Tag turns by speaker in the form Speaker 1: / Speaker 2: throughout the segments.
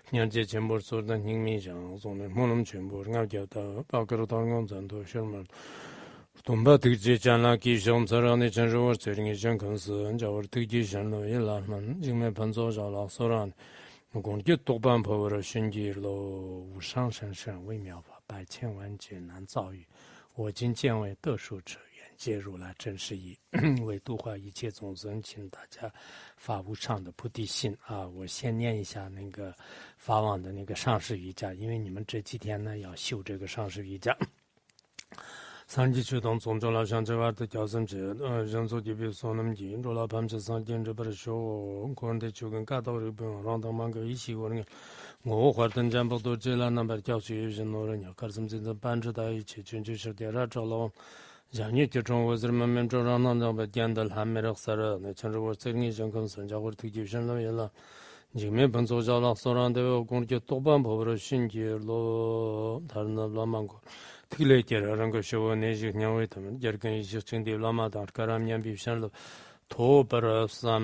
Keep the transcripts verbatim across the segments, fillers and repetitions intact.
Speaker 1: 년제 전부 소단 힘미장 손을 모는 전부 응하게다 바그로 당원 전도 실물 돈바 되지 않나 기존서란의 전주어 저링의 전건스 저월 되지 않는 일라만 지금 번조자라 소란 무공기 독반 법을 신기로无上甚深微妙法百千万劫难遭遇我今见为得数者愿介入来真实义为度化一切众生请大家发无上的菩提心啊！我先念一下那个法网的那个上师瑜伽，因为你们这几天呢要修这个上师瑜伽。三级驱动宗教老乡这块的教生者，呃，人做的比所能进，做了百分之三点这不是说，个人的就跟感到这边让他们个一起过那个，我或等间不多这了，那边教学人多人家，可是真正班子在一起，全就是点了着了。像你这种我是慢慢做让那那边点的还没得事了，那像是我这个人跟人家或者推荐上了也了。你们本做着了，所让的工作多半跑不了新界了，他那老忙过。특례계라는 것이 원해지 그냥 왜냐면 여기는 이제 정대 라마다 가람년 비션로 도버스암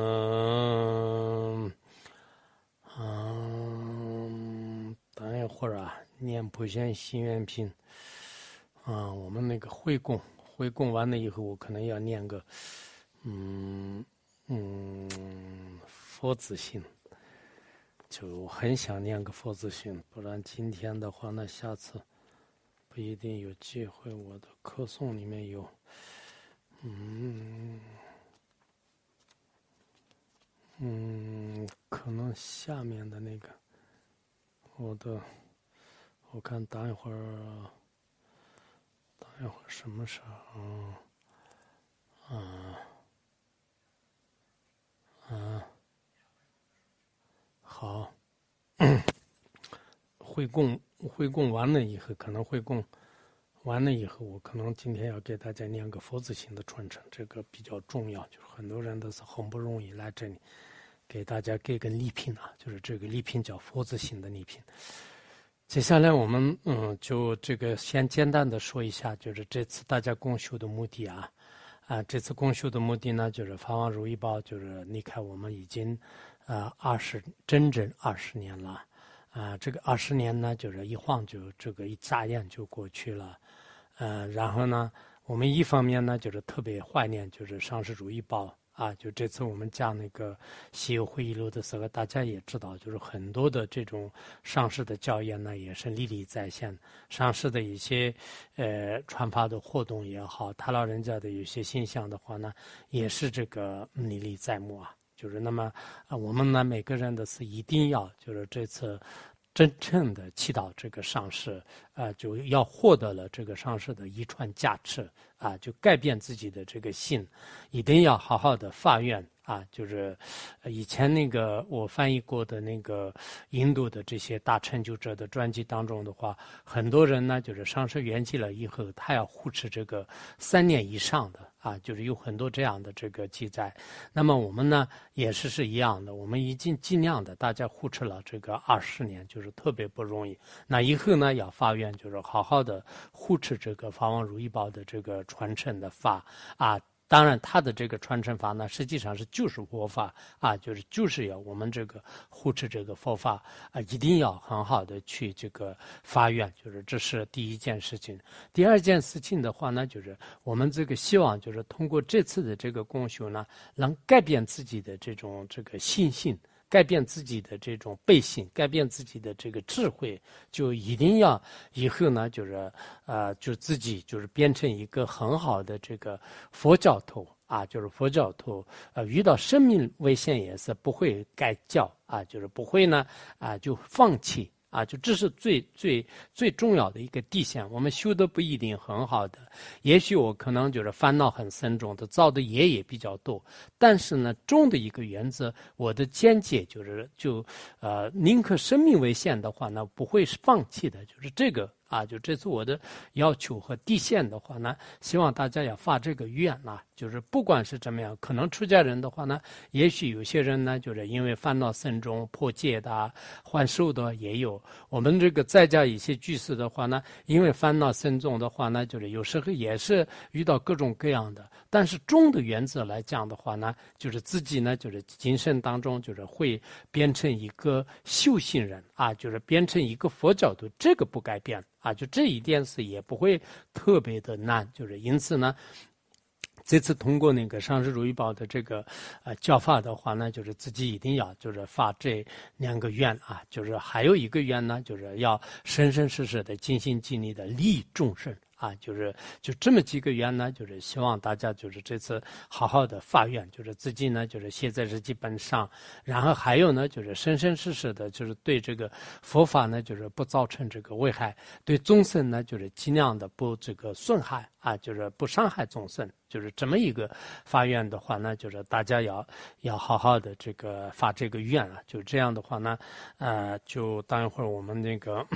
Speaker 1: 음等一会儿啊念普贤心愿品啊我们那个会供会供完了以后我可能要念个嗯嗯佛子心就很想念个佛子心不然今天的话那下次不一定有机会，我的课诵里面有，嗯，嗯，可能下面的那个，我的，我看等一会儿，等一会儿什么时候？啊，啊，好。会供会供完了以后，可能会供完了以后，我可能今天要给大家念个佛子行的传承，这个比较重要。就是很多人都是很不容易来这里，给大家给个礼品啊，就是这个礼品叫佛子行的礼品。接下来我们嗯，就这个先简单的说一下，就是这次大家共修的目的啊，啊，这次共修的目的呢，就是法王如意宝，就是离开我们已经呃二十整整二十年了。啊，这个二十年呢，就是一晃就这个一眨眼就过去了，呃，然后呢，我们一方面呢就是特别怀念，就是上师如意宝啊，就这次我们讲那个西游会议录的时候，大家也知道，就是很多的这种上师的教言呢，也是历历在现，上师的一些呃传法的活动也好，他老人家的有些现象的话呢，也是这个历历在目啊。就是那么啊、呃，我们呢每个人的是一定要就是这次真正的祈祷这个上师啊、呃，就要获得了这个上师的一串加持啊、呃，就改变自己的这个心，一定要好好的发愿啊，就是、呃、以前那个我翻译过的那个印度的这些大成就者的传记当中的话，很多人呢就是上师圆寂了以后，他要护持这个三年以上的。啊，就是有很多这样的这个记载，那么我们呢也是是一样的，我们已经尽量的大家护持了这个二十年，就是特别不容易。那以后呢要发愿，就是好好的护持这个法王如意宝的这个传承的法啊。当然，它的这个传承法呢，实际上是就是佛法啊，就是就是要我们这个护持这个佛法啊，一定要很好的去这个发愿，就是这是第一件事情。第二件事情的话呢，就是我们这个希望就是通过这次的这个共修呢，能改变自己的这种这个信心。改变自己的这种背信，改变自己的这个智慧，就一定要以后呢，就是呃，就自己就是变成一个很好的这个佛教徒啊，就是佛教徒，呃，遇到生命危险也是不会改教啊，就是不会呢啊就放弃。啊，就这是最最最重要的一个底线。我们修的不一定很好的，也许我可能就是烦恼很深重的，造的业也比较多。但是呢，重的一个原则，我的见解就是就呃，宁可生命为先的话呢，不会放弃的，就是这个啊，就这次我的要求和底线的话呢，希望大家要发这个愿啊，就是不管是怎么样，可能出家人的话呢，也许有些人呢，就是因为烦恼深重破戒的、还寿的也有。我们这个在家一些居士的话呢，因为烦恼深重的话呢，就是有时候也是遇到各种各样的。但是中的原则来讲的话呢，就是自己呢，就是精神当中就是会变成一个修行人啊，就是变成一个佛教徒，这个不改变啊，就这一点是也不会特别的难，就是因此呢。这次通过那个上师如意宝的这个呃教法的话呢，就是自己一定要就是发这两个愿啊，就是还有一个愿呢，就是要生生世世的尽心尽力的利益众生。啊，就是就这么几个愿呢，就是希望大家就是这次好好的发愿，就是自己呢就是写在日记本上，然后还有呢就是生生世世的，就是对这个佛法呢就是不造成这个危害，对众生呢就是尽量的不这个损害啊，就是不伤害众生，就是这么一个发愿的话呢，就是大家要要好好的这个发这个愿啊，就这样的话呢，呃，就当一会儿我们那个。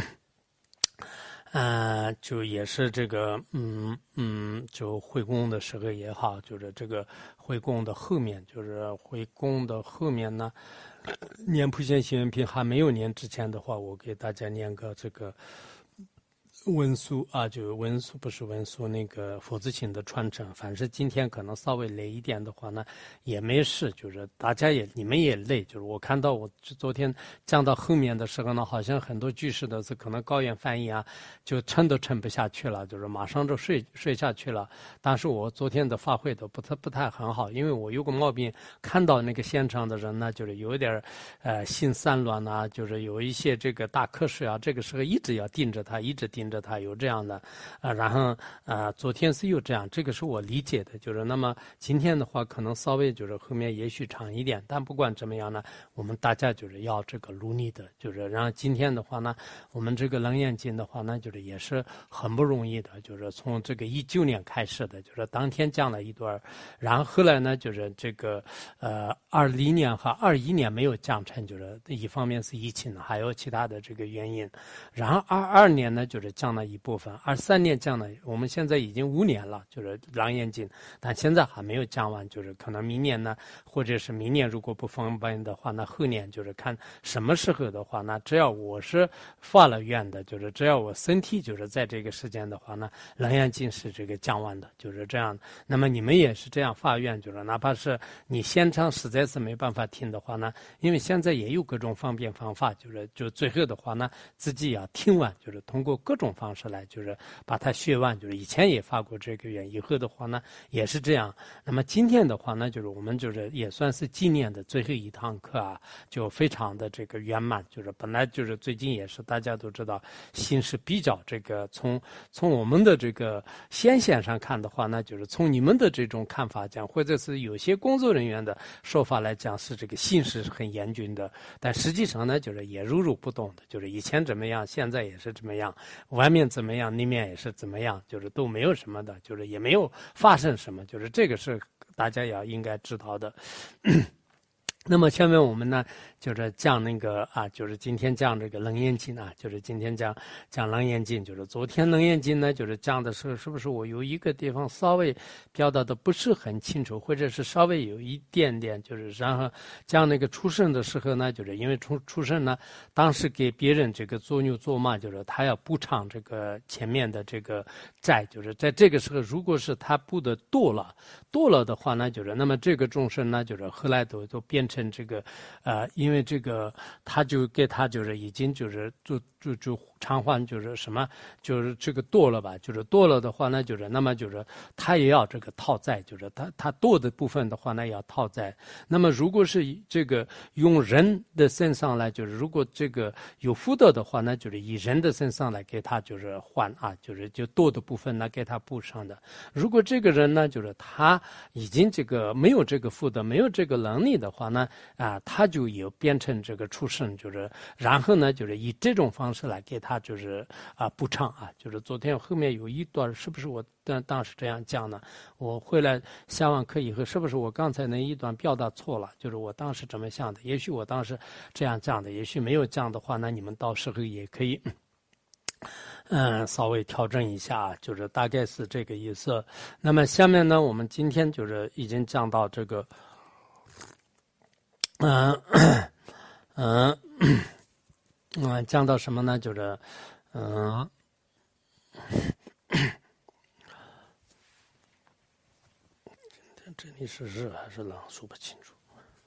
Speaker 1: 呃，就也是这个，嗯嗯，就回供的时候也好，就是这个回供的后面，就是回供的后面呢，念普贤行愿品还没有念之前的话，我给大家念个这个文殊啊，就文殊不是文殊那个佛子行的传承，反正今天可能稍微累一点的话呢，也没事，就是大家也你们也累，就是我看到我昨天讲到后面的时候呢，好像很多居士的是可能高原反应啊，就撑都撑不下去了，就是马上就睡睡下去了。但是我昨天的发挥都不太不太很好，因为我有个毛病，看到那个现场的人呢，就是有点呃心散乱啊，就是有一些这个大瞌睡啊，这个时候一直要盯着他，一直盯着他，有这样的啊、呃，然后啊、呃，昨天是有这样，这个是我理解的，就是那么今天的话可能稍微就是后面也许长一点，但不管怎么样呢，我们大家就是要这个努力的，就是然后今天的话呢，我们这个楞严经的话呢，就是也是很不容易的，就是从这个一九年开始的，就是当天讲了一段，然后后来呢，就是这个呃二零年和二一年没有讲成，就是一方面是疫情，还有其他的这个原因，然后二二年呢就是讲了一部分，二三年讲了，我们现在已经五年了，就是楞严经，但现在还没有讲完，就是可能明年呢，或者是明年如果不方便的话，那后年就是看什么时候的话，那只要我是发了愿的，就是只要我身体就是在这个时间的话呢，楞严经是这个讲完的，就是这样。那么你们也是这样发愿，就是哪怕是你现场实在是没办法听的话呢，因为现在也有各种方便方法，就是就最后的话呢，自己要听完，就是通过各种方式来，就是把它学完。就是以前也发过这个愿，以后的话呢也是这样。那么今天的话呢，就是我们就是也算是纪念的最后一堂课啊，就非常的这个圆满。就是本来就是最近也是大家都知道，心是比较这个从从我们的这个先线上看的话呢，就是从你们的这种看法讲，或者是有些工作人员的说法来讲，是这个心是很严峻的，但实际上呢，就是也如如不动的，就是以前怎么样，现在也是怎么样，外面怎么样，里面也是怎么样，就是都没有什么的，就是也没有发生什么，就是这个是大家要应该知道的。那么下面我们呢，就是讲那个啊，就是今天讲这个楞严经啊，就是今天讲讲楞严经，就是昨天楞严经呢，就是讲的时候，是不是我有一个地方稍微表达的不是很清楚，或者是稍微有一点点，就是然后讲那个出生的时候呢，就是因为出出生呢，当时给别人这个做牛做马，就是他要补偿这个前面的这个债，就是在这个时候，如果是他补的多了，多了的话呢，就是那么这个众生呢，就是后来都都变成这个，呃，因为这个他就给他就是已经就是就就就偿还就是什么就是这个多了吧，就是多了的话呢，就是那么就是他也要这个讨债，就是他他多的部分的话呢要讨债。那么如果是这个用人的身上来，就是如果这个有福德的话呢，就是以人的身上来给他就是还啊，就是就多的部分呢给他补上的。如果这个人呢，就是他已经这个没有这个福德，没有这个能力的话呢，啊，他就有变成这个畜生，就是然后呢，就是以这种方式来给他就是啊补偿啊，就是昨天后面有一段是不是我当当时这样讲呢？我回来下完课以后，是不是我刚才那一段表达错了？就是我当时怎么想的？也许我当时这样讲的，也许没有讲的话，那你们到时候也可以嗯，稍微调整一下，就是大概是这个意思。那么下面呢，我们今天就是已经讲到这个，嗯嗯嗯，讲到什么呢？就是嗯。这里是热还是冷？说不清楚。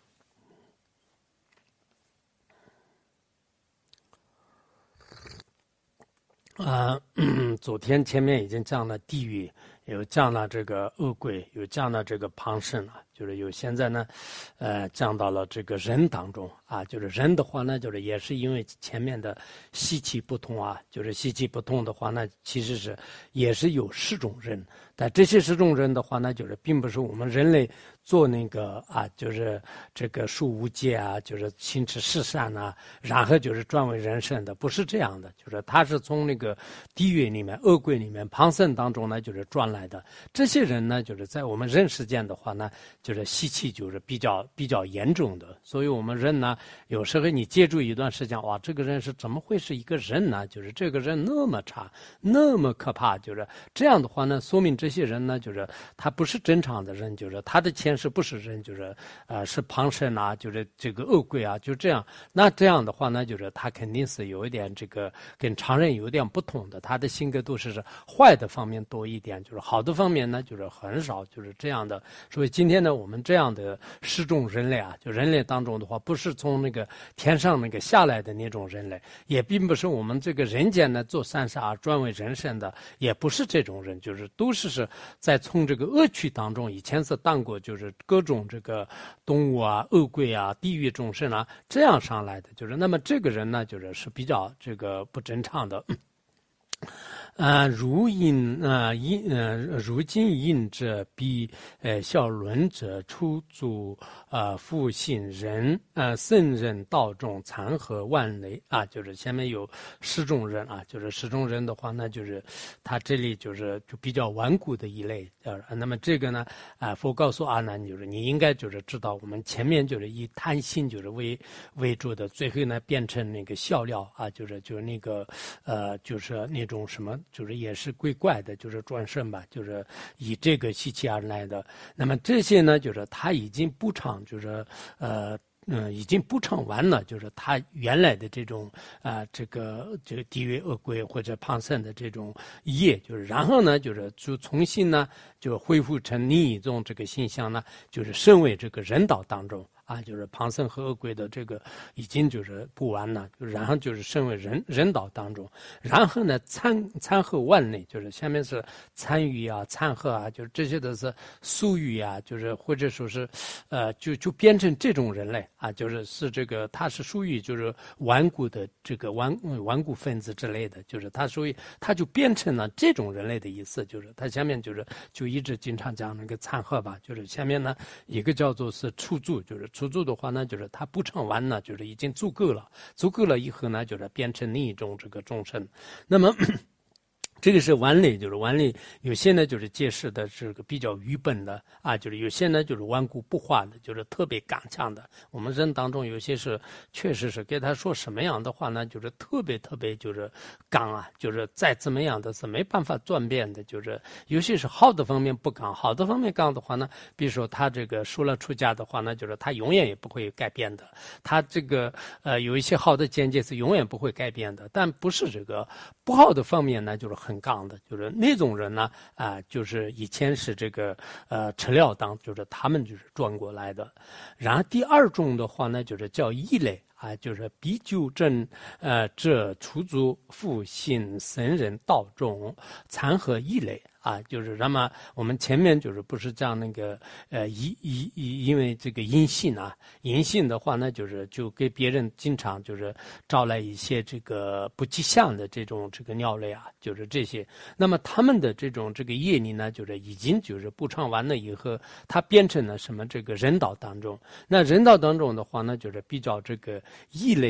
Speaker 1: 啊、呃，昨天前面已经讲了地狱，有讲了这个恶鬼，有讲了这个旁生了，就是有现在呢，呃，讲到了这个人当中啊，就是人的话呢，就是也是因为前面的习气不同啊，就是习气不同的话呢，其实是也是有十种人，但这些十种人的话呢，就是并不是我们人类做那个啊，就是这个树无戒啊，就是行持世善啊，然后就是转为人身的，不是这样的，就是他是从那个地狱里面、恶鬼里面、旁生当中呢，就是转来的。这些人呢，就是在我们人世间的话呢，就是习气就是比较比较严重的，所以我们人呢，有时候你接触一段时间，哇，这个人是怎么会是一个人呢？就是这个人那么差，那么可怕，就是这样的话呢，说明这些人呢，就是他不是正常的人，就是他的前世不是人，就是呃是旁生啊，就是这个恶鬼啊，就这样。那这样的话呢，就是他肯定是有一点这个跟常人有点不同的，他的性格都是坏的方面多一点，就是好的方面呢，就是很少，就是这样的。所以今天呢，我们这样的十种人类啊，就人类当中的话，不是从那个天上那个下来的那种人类，也并不是我们这个人间呢做善事啊专为人身的，也不是这种人，就是都是是在从这个恶趣当中，以前是当过就是各种这个动物啊、恶鬼啊、地狱众生啊这样上来的，就是那么这个人呢，就是是比较这个不正常的。呃，如因呃因呃如今因者必呃小伦者出诸呃复性人呃圣人道众残和万类啊，就是前面有十种人啊，就是十种人的话呢，就是他这里就是就比较顽固的一类呃，那么这个呢啊、呃，佛告诉阿难，就是你应该就是知道我们前面就是以贪心就是为为主的，最后呢变成那个笑料啊，就是就是那个呃就是那种什么。就是也是鬼怪的，就是转生吧，就是以这个习气而来的。那么这些呢，就是他已经补偿，就是呃。嗯，已经补偿完了，就是他原来的这种啊、呃，这个这个地狱恶鬼或者旁生的这种业，就是然后呢，就是就重新呢，就恢复成另一种这个形象呢，就是身为这个人道当中。啊，就是旁生和恶鬼的这个已经就是不完了，就然后就是身为人人道当中，然后呢参参和万类，就是下面是参与啊、参和啊，就是这些都是俗语啊，就是或者说是，呃，就就变成这种人类啊，就是是这个他是属于就是顽固的这个顽顽固分子之类的，就是他属于他就变成了这种人类的意思，就是他下面就是就一直经常讲那个参和吧，就是下面呢一个叫做是出住，就是。出住的话呢，就是它补偿完了，就是已经足够了，足够了以后呢，就是变成另一种这个众生。那么这个是顽类，就是顽类，有些呢就是解释的是个比较愚笨的啊，就是有些呢就是顽固不化的，就是特别刚强的。我们人当中有些是确实是给他说什么样的话呢，就是特别特别就是刚啊，就是再怎么样的是没办法转变的，就是有些是好的方面不刚，好的方面刚的话呢，比如说他这个说了出家的话呢，就是他永远也不会改变的。他这个呃有一些好的见解是永远不会改变的，但不是这个不好的方面呢，就是很。很刚的，就是那种人呢，啊、呃，就是以前是这个呃吃料当，就是他们就是转过来的。然后第二种的话呢，就是叫异类啊，就是比丘正呃这出租复性僧人道众参和异类。啊，就是那么我们前面就是不是讲那个呃，因因因因为这个阴性啊，阴性的话呢，就是就给别人经常就是招来一些这个不吉祥的这种这个鸟类啊，就是这些。那么他们的这种这个业力呢，就是已经就是补偿完了以后，它变成了什么这个人道当中。那人道当中的话呢，就是比较这个异类的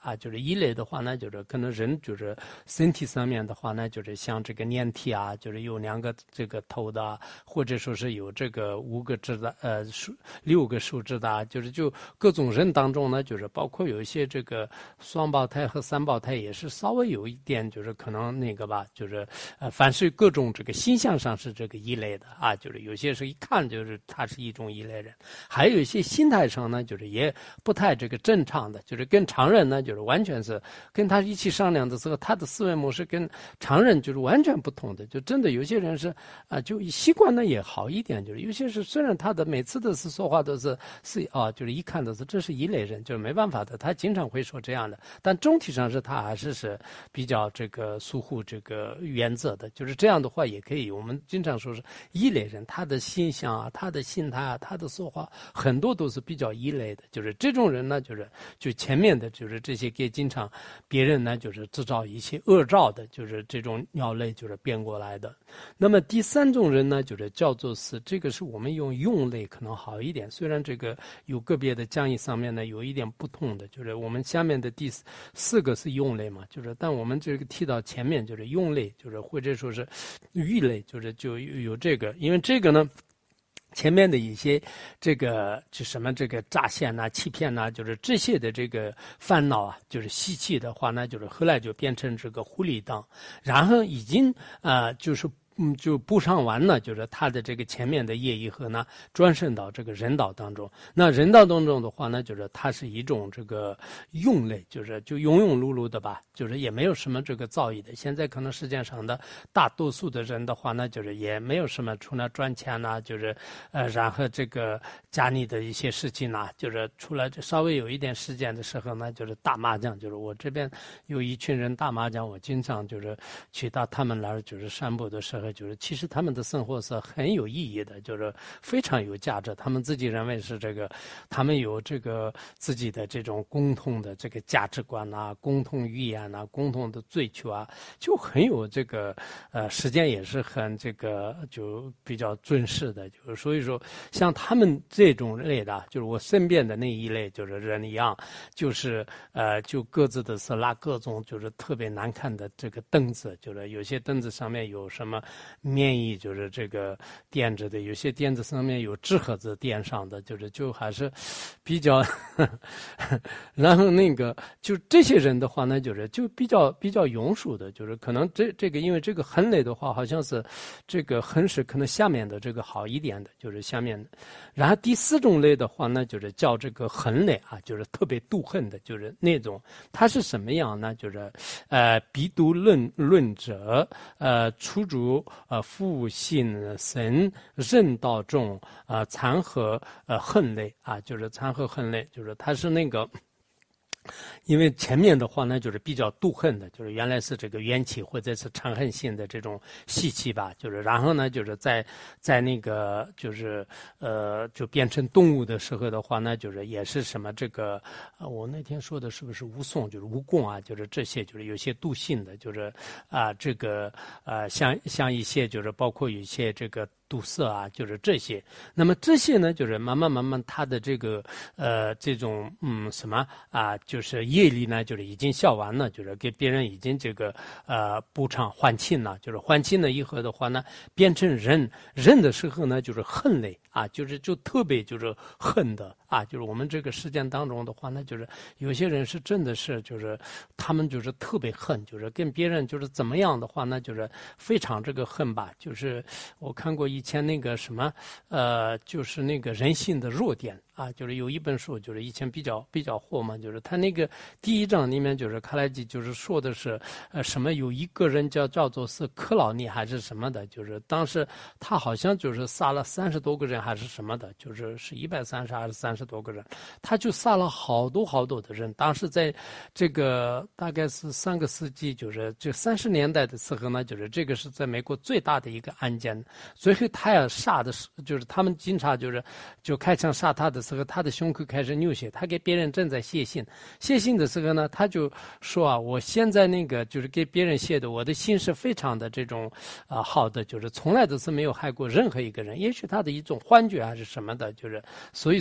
Speaker 1: 啊，就是异类的话呢，就是可能人就是身体上面的话呢，就是像这个粘体啊，就是有两个这个头的，或者说是有这个五个指的，呃，六个手指的，就是就各种人当中呢，就是包括有一些这个双胞胎和三胞胎也是稍微有一点，就是可能那个吧，就是呃，凡是各种这个形象上是这个异类的啊，就是有些是一看就是他是一种异类人，还有一些心态上呢，就是也不太这个正常的，就是跟常人呢，就是完全是跟他一起商量的时候，他的思维模式跟常人就是完全不同的，就真的有些人是啊、呃，就习惯呢也好一点，就是有些是虽然他的每次的是说话都是是啊，就是一看都是这是一类人，就是没办法的，他经常会说这样的，但总体上是他还是是比较这个疏忽这个原则的，就是这样的话也可以，我们经常说是一类人，他的形象啊，他的心态啊，他的说话很多都是比较一类的，就是这种人呢，就是就前面的就是这些给经常别人呢就是制造一些恶兆的，就是这种鸟类就是变过来的。那么第三种人呢，就是叫做是这个是我们用用类可能好一点，虽然这个有个别的讲义上面呢有一点不同的，就是我们下面的第四个是用类嘛，就是但我们这个提到前面就是用类，就是或者说是域类，就是就有这个，因为这个呢。前面的一些这个就什么这个诈骗呐、欺骗呐，就是这些的这个烦恼啊，就是习气的话呢，就是后来就变成这个狐狸党，然后已经啊、呃、就是。嗯，就补上完了，就是他的这个前面的业以后呢，转生到这个人道当中。那人道当中的话呢，就是它是一种这个庸类，就是就庸庸碌碌的吧，就是也没有什么这个造诣的。现在可能世界上的大多数的人的话呢，就是也没有什么除了赚钱呐、啊，就是呃，然后这个家里的一些事情呐、啊，就是除了稍微有一点时间的时候呢，就是打麻将。就是我这边有一群人打麻将，我经常就是去到他们那儿就是散步的时候。就是其实他们的生活是很有意义的，就是非常有价值。他们自己认为是这个，他们有这个自己的这种共同的这个价值观啊，共同语言啊，共同的追求啊，就很有这个呃，时间也是很这个就比较准时的。就是所以说，像他们这种类的，就是我身边的那一类，就是人一样，就是呃，就各自的是拉各种就是特别难看的这个凳子，就是有些凳子上面有什么。面衣就是这个垫着的，有些垫子上面有纸盒子垫上的，就是就还是比较呵呵，然后那个就这些人的话呢，就是就比较比较庸俗的，就是可能这这个因为这个横类的话，好像是这个横是可能下面的这个好一点的，就是下面的。然后第四种类的话呢，就是叫这个横类啊，就是特别妒恨的，就是那种它是什么样呢？就是呃，逼独论论者，呃，出主。呃，复性神任道中呃残和呃恨类啊，就是残和恨类，就是它是那个。因为前面的话呢，就是比较妒恨的，就是原来是这个冤气或者是嗔恨性的这种习气吧，就是然后呢，就是在在那个就是呃，就变成动物的时候的话呢，就是也是什么这个，呃，我那天说的是不是蜈蚣，就是蜈蚣啊，就是这些，就是有些妒性的，就是啊、呃，这个呃，像像一些就是包括有一些这个。堵塞啊，就是这些。那么这些呢，就是慢慢慢慢，他的这个呃这种嗯什么啊，就是业力呢，就是已经消完了，就是给别人已经这个呃补偿还清了，就是还清了以后的话呢，变成人人的时候呢，就是恨类啊，就是就特别就是恨的啊，就是我们这个事件当中的话呢，就是有些人是真的是就是他们就是特别恨，就是跟别人就是怎么样的话呢，就是非常这个恨吧，就是我看过一。以前那个什么，呃，就是那个人性的弱点啊，就是有一本书，就是以前比较比较火嘛，就是他那个第一章里面，就是卡耐基就是说的是，呃，什么有一个人叫叫做是克劳尼还是什么的，就是当时他好像就是杀了三十多个人还是什么的，就是是一百三十还是三十多个人，他就杀了好多好多的人。当时在这个大概是上个世纪，就是这三十年代的时候呢，就是这个是在美国最大的一个案件，所以。他要杀的时候，就是他们经常就是就开枪杀他的时候，他的胸口开始流血。他给别人正在写信，写信的时候呢，他就说啊，我现在那个就是给别人写的，我的心是非常的这种啊、呃、好的，就是从来都是没有害过任何一个人。也许他的一种幻觉还是什么的，就是所以说呢，就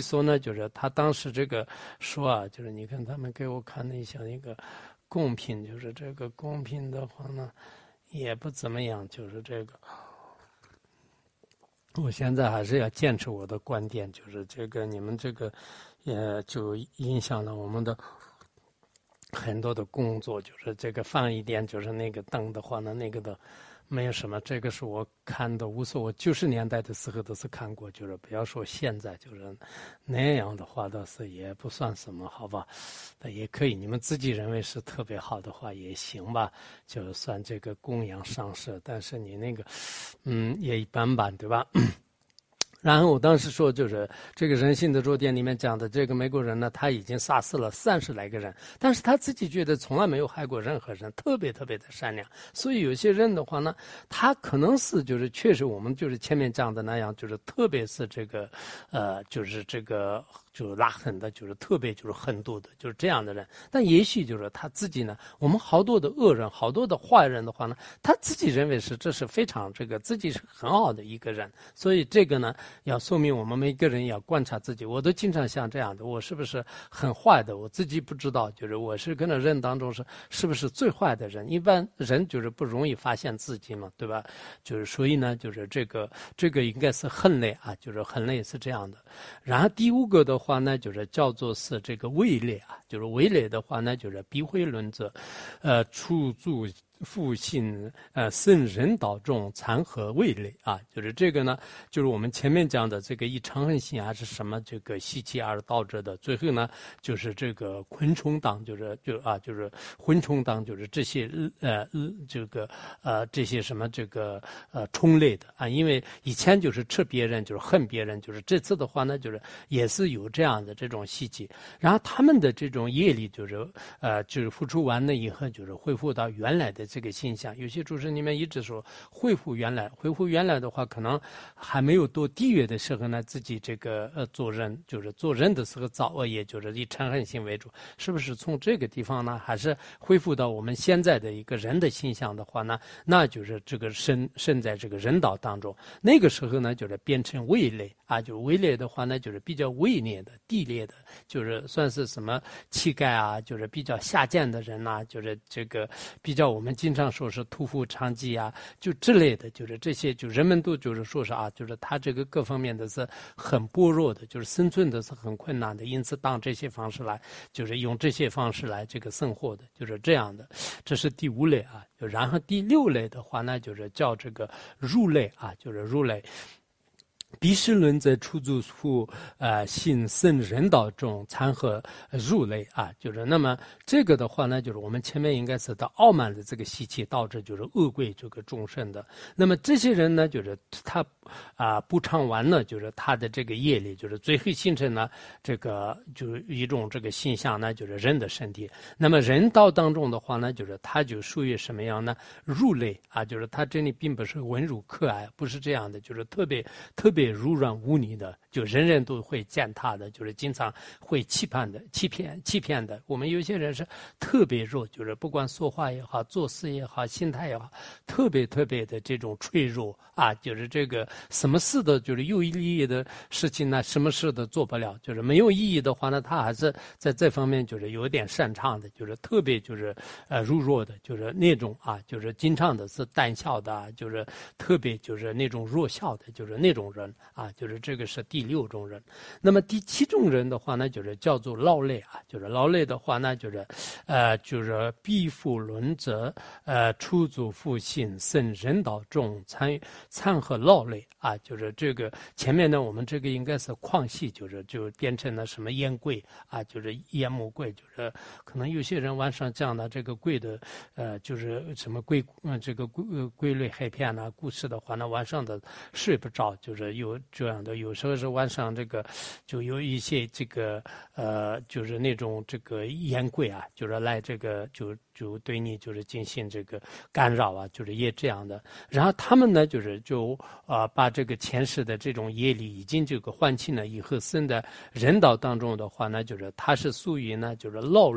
Speaker 1: 就是他当时这个说啊，就是你看他们给我看那像一个贡品，就是这个贡品的话呢，也不怎么样，就是这个。我现在还是要坚持我的观点，就是这个你们这个，也就影响了我们的很多的工作，就是这个放一点，就是那个灯的话呢，那个的没有什么，这个是我看的无所谓，九十年代的时候都是看过，就是不要说现在，就是那样的话倒是也不算什么，好吧？也可以，你们自己认为是特别好的话也行吧，就算这个供养上市，但是你那个，嗯，也一般般，对吧？然后我当时说，就是这个人性的弱点里面讲的这个美国人呢，他已经杀死了三十来个人，但是他自己觉得从来没有害过任何人，特别特别的善良。所以有些人的话呢，他可能是就是确实我们就是前面讲的那样，就是特别是这个，呃，就是这个。就是拉狠的，就是特别就是狠毒的，就是这样的人。但也许就是他自己呢，我们好多的恶人，好多的坏人的话呢，他自己认为是这是非常这个自己是很好的一个人。所以这个呢，要说明我们每个人要观察自己。我都经常像这样的，我是不是很坏的？我自己不知道，就是我是跟着人当中是是不是最坏的人？一般人就是不容易发现自己嘛，对吧？就是所以呢，就是这个这个应该是很累啊，就是很累是这样的。然后第五个的话呢，就是叫做是这个位列啊，就是位列的话呢，就是必会论者，呃，出租复性呃圣人导众残和位列啊，就是这个呢，就是我们前面讲的这个以长恒性还是什么这个习气而导致的，最后呢就是这个昆虫党，就是就啊就是昆虫党，就是这些呃这个呃这些什么这个呃虫类的啊，因为以前就是吃别人就是恨别人，就是这次的话呢就是也是有这样的这种习气，然后他们的这种业力就是呃就是付出完了以后就是恢复到原来的这个现象。有些主持你们一直说恢复原来，恢复原来的话，可能还没有到地狱的时候呢，自己这个呃做人就是做人的时候造恶业，就是以嗔恨心为主，是不是从这个地方呢，还是恢复到我们现在的一个人的形象的话呢，那就是这个身身在这个人道当中，那个时候呢，就是变成位类啊，就是位类的话呢，就是比较位劣的、地劣的，就是算是什么乞丐啊，就是比较下贱的人呐、啊，就是这个比较我们经常说是屠夫娼妓啊，就之类的，就是这些，就人们都就是说是啊，就是他这个各方面的是很薄弱的，就是生存的是很困难的，因此当这些方式来，就是用这些方式来这个生活的，就是这样的。这是第五类啊，就然后第六类的话呢，就是叫这个入类啊，就是入类。鄙视论在出租户呃性圣人道中参和入类啊，就是那么这个的话呢，就是我们前面应该是到傲慢的这个习气导致就是恶鬼这个众生的。那么这些人呢，就是他啊、呃、补偿完了，就是他的这个业力，就是最后形成了这个就是一种这个现象呢，就是人的身体。那么人道当中的话呢，就是他就属于什么样呢？入类啊，就是他这里并不是温柔可爱，不是这样的，就是特别特别。柔软无泥的，就人人都会践踏的，就是经常会欺骗的、欺骗、欺骗的。我们有些人是特别弱，就是不管说话也好、做事也好、心态也好，特别特别的这种脆弱啊，就是这个什么事的，就是有意义的事情呢，什么事都做不了；就是没有意义的话呢，他还是在这方面就是有点擅长的，就是特别就是呃柔弱的，就是那种啊，就是经常的是胆小的、啊，就是特别就是那种弱小的，就是那种人。啊，就是这个是第六种人。那么第七种人的话呢，就是叫做劳类啊，就是劳类的话呢，就是呃，就是必复伦则，呃，出租复性圣人道中参参和劳类啊，就是这个前面呢，我们这个应该是矿系，就是就变成了什么烟柜啊，就是烟木柜，就是可能有些人晚上讲的这个柜的，呃，就是什么柜，嗯、呃，这个柜柜类黑片啊，故事的话呢，晚上的睡不着，就是有这样的，有时候是晚上这个就有一些这个呃，就是那种这个烟柜啊，就是来这个就就对你就是进行这个干扰啊，就是也这样的。然后他们呢，就是就啊、呃、把这个前世的这种业力已经这个换清了以后，生的人道当中的话呢，就是它是属于呢就是劳类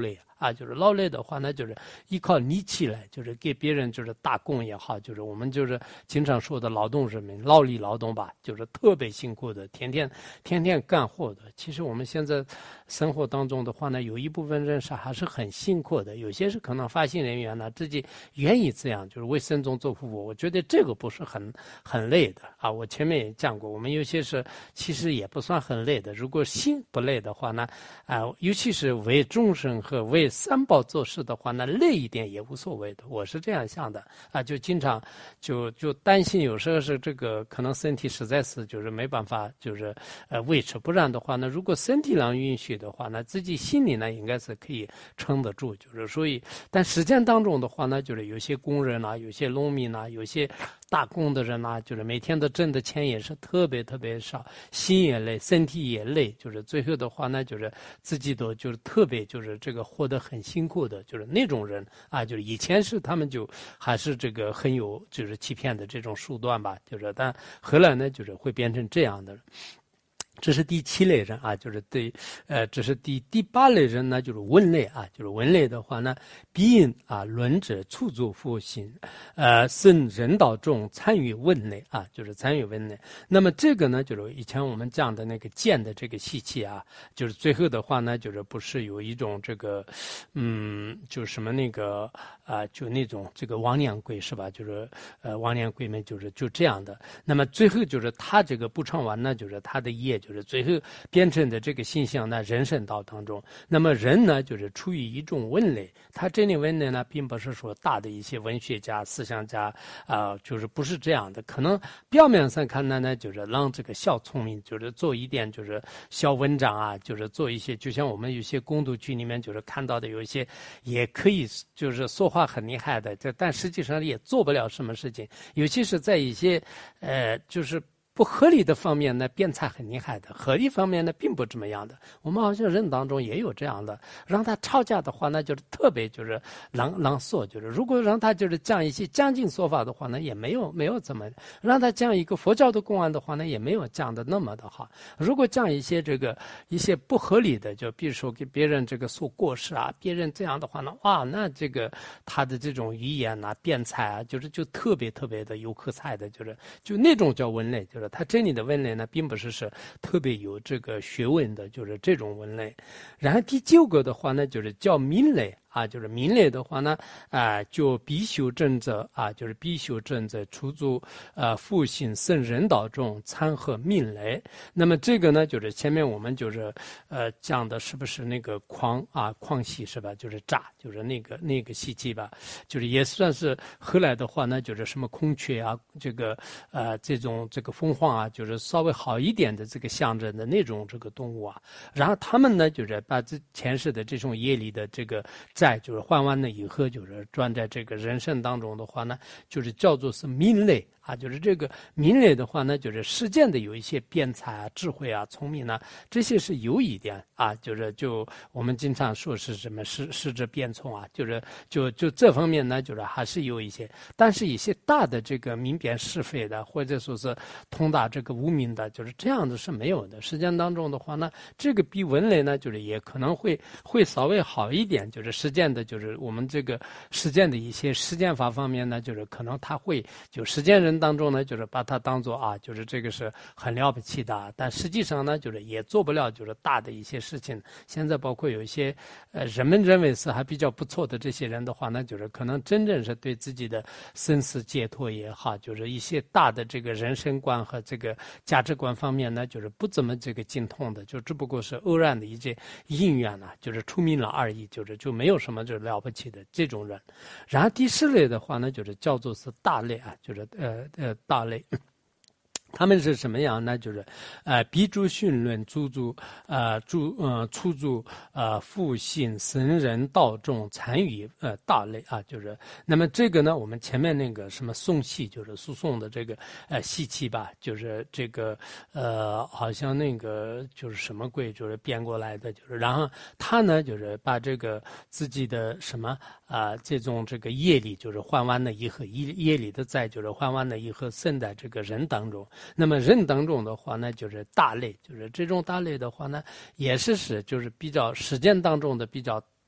Speaker 1: 啊，就是劳累的话呢，就是依靠力气来，就是给别人就是打工也好，就是我们就是经常说的劳动人民，劳力劳动吧，就是特别辛苦的，天天天天干活的。其实我们现在生活当中的话呢，有一部分人是还是很辛苦的，有些是可能发行人员呢自己愿意这样，就是为生存做服务。我觉得这个不是很很累的啊。我前面也讲过，我们有些是其实也不算很累的。如果心不累的话呢，啊、呃，尤其是为众生和为三宝做事的话呢，累一点也无所谓的。我是这样想的啊，就经常就就担心有时候是这个可能身体实在是就是没办法就是呃维持，不然的话呢，如果身体上允许的话呢，自己心里呢应该是可以撑得住。就是所以，但实践当中的话呢，就是有些工人啊，有些农民啊，有些打工的人啊，就是每天的挣的钱也是特别特别少，心也累，身体也累，就是最后的话呢，就是自己都就是特别就是这个活得很辛苦的，就是那种人啊，就是以前是他们就还是这个很有就是欺骗的这种手段吧，就是但后来呢，就是会变成这样的。这是第七类人啊，就是对，呃，这是第第八类人呢，就是文类啊，就是文类的话呢，必因啊，论者处作复心，呃，生人道中参与文类啊，就是参与文类。那么这个呢，就是以前我们讲的那个剑的这个习气啊，就是最后的话呢，就是不是有一种这个，嗯，就什么那个啊、呃，就那种这个亡娘鬼是吧？就是呃，亡娘鬼们就是就这样的。那么最后就是他这个不唱完呢，就是他的业。就是最后变成的这个现象呢，人生道当中，那么人呢，就是处于一种文类。他这里文类呢，并不是说大的一些文学家、思想家啊、呃，就是不是这样的。可能表面上看呢，呢就是让这个小聪明，就是做一点就是小文章啊，就是做一些，就像我们有些宫斗剧里面就是看到的，有一些也可以就是说话很厉害的，但实际上也做不了什么事情。尤其是在一些呃，就是。不合理的方面呢，辩才很厉害的；合理方面呢，并不这么样的。我们好像人当中也有这样的，让他吵架的话呢，就是特别就是朗朗诵，就是如果让他就是讲一些讲经说法的话呢，也没有没有怎么让他讲一个佛教的公案的话呢，也没有讲的那么的好。如果讲一些这个一些不合理的，就比如说给别人这个说过失啊，别人这样的话呢，哇，那这个他的这种语言啊、辩才啊，就是就特别特别的有口才的，就是就那种叫文类，就是。他这里的文类呢，并不是是特别有这个学问的，就是这种文类。然后第九个的话呢，就是叫民类。啊，就是民类的话呢，啊、呃，就必修正者啊，就是必修正者出租呃复兴圣人道中参合民类。那么这个呢，就是前面我们就是呃讲的是不是那个狂啊狂喜是吧？就是诈，就是那个那个习气吧，就是也算是后来的话呢，就是什么孔雀啊，这个呃这种这个凤凰啊，就是稍微好一点的这个象征的那种这个动物啊。然后他们呢，就是把这前世的这种业力的这个。在就是还完了以后，就是转在这个人生当中的话呢，就是叫做是民类啊，就是这个民类的话呢，就是实践的有一些辩才啊、智慧啊、聪明啊，这些是有一点啊，就是就我们经常说是什么失失之变聪啊，就是就就这方面呢，就是还是有一些，但是一些大的这个明辨是非的，或者说是通达这个无明的，就是这样的是没有的。实践当中的话呢，这个比文类呢，就是也可能会会稍微好一点，就是实践的，就是我们这个实践的一些实践法方面呢，就是可能他会就实践人当中呢，就是把它当做啊，就是这个是很了不起的，但实际上呢，就是也做不了就是大的一些事情。现在包括有一些呃人们认为是还比较不错的这些人的话呢，就是可能真正是对自己的生死解脱也好，就是一些大的这个人生观和这个价值观方面呢，就是不怎么这个精通的，就只不过是偶然的一些因缘呢、啊，就是出名了而已，就是就没有什么就是了不起的这种人。然后第四类的话呢，就是叫做是大类啊，就是呃呃大类。他们是什么样呢？就是，呃，必诸训论，诸诸呃诸呃出诸呃复兴神人道众参与呃大类啊，就是那么这个呢，我们前面那个什么宋系，就是诉讼的这个呃习气吧，就是这个呃好像那个就是什么鬼，就是编过来的，就是然后他呢就是把这个自己的什么啊、呃、这种这个业力就是还完了以后，业业力的债就是还完了以后，生在这个人当中。那么人当中的话呢，就是大类，就是这种大类的话呢，也是是就是比较实践当中的比较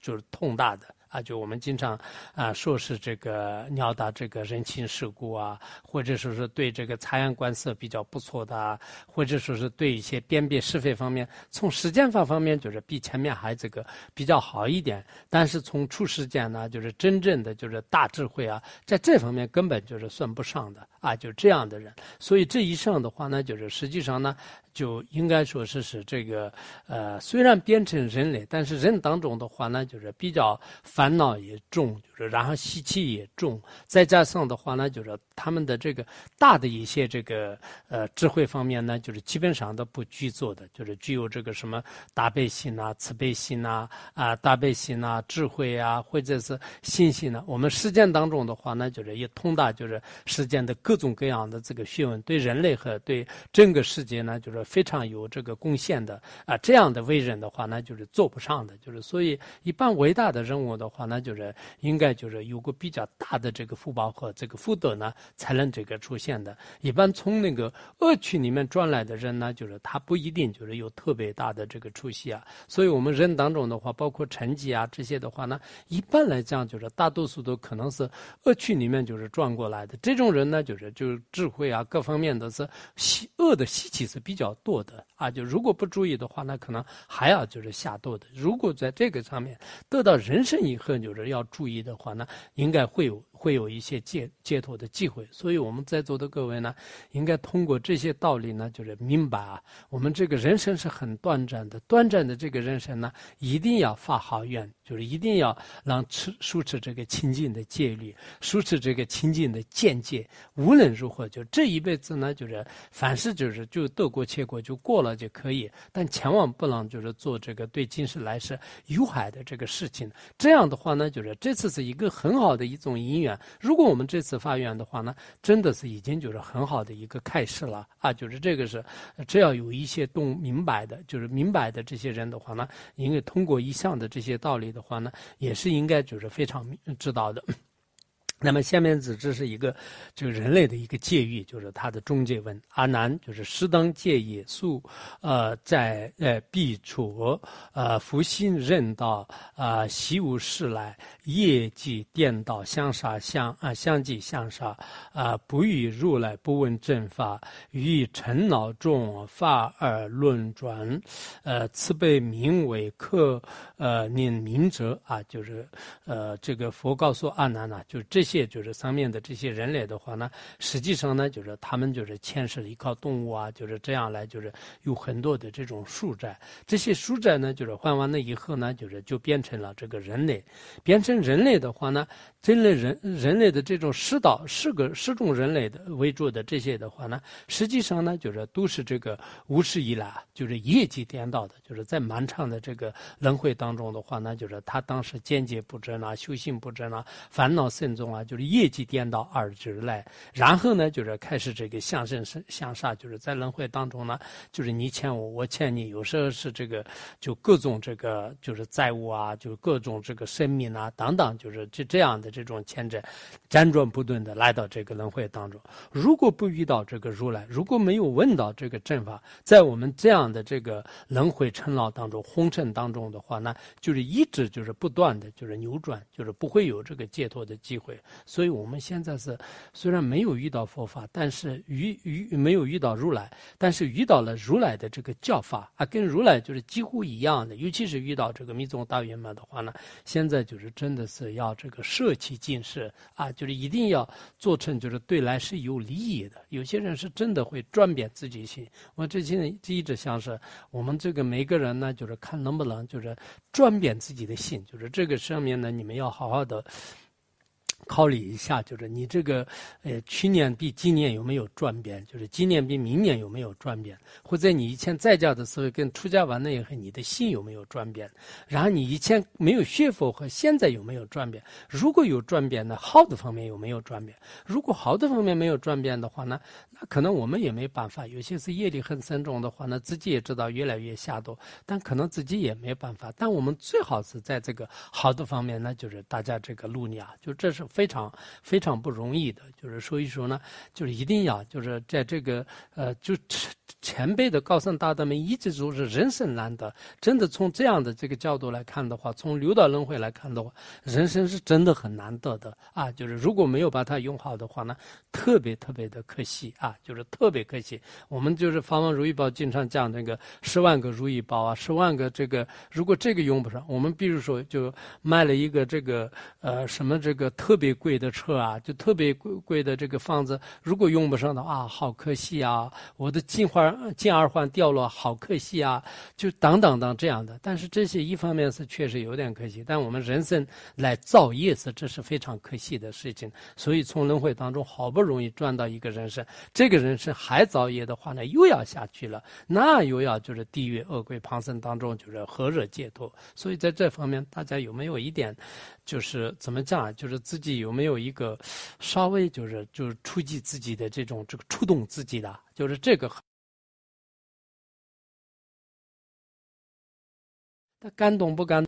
Speaker 1: 就是痛大的。啊，就我们经常啊说是这个鸟打这个人情世故啊，或者说是对这个察言观色比较不错的啊，或者说是对一些辨别是非方面，从实践法方面就是比前面还这个比较好一点，但是从处实践呢，就是真正的就是大智慧啊，在这方面根本就是算不上的啊，就这样的人。所以这一上的话呢，就是实际上呢，就应该说是是这个呃，虽然变成人类，但是人当中的话呢，就是比较烦恼也重，就是然后习气也重，再加上的话呢，就是他们的这个大的一些这个呃智慧方面呢，就是基本上都不具足的，就是具有这个什么大悲心啊、慈悲心啊、啊大悲心啊、智慧啊，或者是信心呢。我们实践当中的话呢，就是也通达就是实践的各种各样的这个学问，对人类和对整个世界呢，就是非常有这个贡献的啊。这样的为人的话呢，就是做不上的，就是所以一般伟大的人物的话呢，就是应该就是有个比较大的这个福报和这个福德呢，才能这个出现的。一般从那个恶趣里面转来的人呢，就是他不一定就是有特别大的这个出息啊。所以我们人当中的话，包括成绩啊这些的话呢，一般来讲就是大多数都可能是恶趣里面就是转过来的。这种人呢，就是就是智慧啊各方面的是恶的习气是比较多的啊。就如果不注意的话，那可能还要就是下堕的。如果在这个上面得到人生以后，就是要注意的话呢，应该会有会有一些解解脱的机会。所以我们在座的各位呢，应该通过这些道理呢，就是明白啊，我们这个人生是很短暂的，短暂的这个人生呢，一定要发好愿，就是一定要让持树持这个清净的戒律，树持这个清净的见解。无论如何，就这一辈子呢，就是凡事就是就得过且过，就过了就可以，但千万不能就是做这个对今世来世有害的这个事情。这样的话呢，就是这次是一个很好的一种因缘。如果我们这次发愿的话呢，真的是已经就是很好的一个开始了啊！就是这个是，只要有一些懂明白的，就是明白的这些人的话呢，应该通过以上的这些道理的话呢，也是应该就是非常知道的。那么下面只是一个这个人类的一个戒欲，就是他的中戒问。阿难，就是适当戒也素，呃，在呃必处，呃福心任道，啊习无事来，业绩颠倒，相杀相啊相继相杀，啊不与如来不闻正法，于尘恼中发而论转，呃慈悲名为克呃念明者啊，就是呃这个佛告诉阿难啊，就这。这些就是上面的这些人类的话呢，实际上呢，就是他们就是前世依靠动物啊，就是这样来，就是有很多的这种宿债。这些宿债呢，就是还完了以后呢，就是就变成了这个人类。变成人类的话呢，人类人人类的这种十道十个十种人类的为主的这些的话呢，实际上呢，就是都是这个无始以来就是业绩颠倒的，就是在漫长的这个轮回当中的话呢，就是他当时见解不正啊，修行不正啊，烦恼深重啊。就是业绩颠倒而之来，然后呢，就是开始这个相生相杀，就是在轮回当中呢，就是你欠我，我欠你，有时候是这个就各种这个就是债务啊，就各种这个生命啊等等，就是就这样的这种牵扯，辗转不断的来到这个轮回当中。如果不遇到这个如来，如果没有问到这个正法，在我们这样的这个轮回尘劳当中、红尘当中的话呢，就是一直就是不断的就是扭转，就是不会有这个解脱的机会。所以我们现在是虽然没有遇到佛法，但是遇遇没有遇到如来，但是遇到了如来的这个教法啊，跟如来就是几乎一样的。尤其是遇到这个密宗大圆满的话呢，现在就是真的是要这个舍弃尽世啊，就是一定要做成就是对来是有利益的。有些人是真的会转变自己心。我之前一直想是我们这个每个人呢，就是看能不能就是转变自己的心，就是这个上面呢，你们要好好的考虑一下，就是你这个呃去年比今年有没有转变，就是今年比明年有没有转变，或者你以前在家的时候跟出家完了以后你的心有没有转变，然后你以前没有学佛和现在有没有转变，如果有转变呢，好的方面有没有转变，如果好的方面没有转变的话呢，那可能我们也没办法，有些是业力很深重的话呢，自己也知道越来越下堕，但可能自己也没办法，但我们最好是在这个好的方面呢，就是大家这个努力啊，就这是非常非常不容易的。就是所以说呢，就是一定要就是在这个呃，就前辈的高僧大德们一直都是人生难得。真的从这样的这个角度来看的话，从六道轮回来看的话，人生是真的很难得的啊！就是如果没有把它用好的话呢，特别特别的可惜啊！就是特别可惜。我们就是法王如意宝经常讲那个十万个如意宝啊，十万个这个，如果这个用不上，我们比如说就卖了一个这个呃什么这个特别贵的车啊，就特别贵贵的这个房子，如果用不上的啊，好可惜啊！我的金环金耳环掉了，好可惜啊！就等等等这样的。但是这些一方面是确实有点可惜，但我们人生来造业是这是非常可惜的事情。所以从轮回当中好不容易赚到一个人生，这个人生还造业的话呢，又要下去了，那又要就是地狱恶鬼旁生当中就是何热解脱。所以在这方面大家有没有一点就是怎么讲，就是自己有没有一个稍微就是就是触及自己的这种这个触动自己的，就是这个他感动不感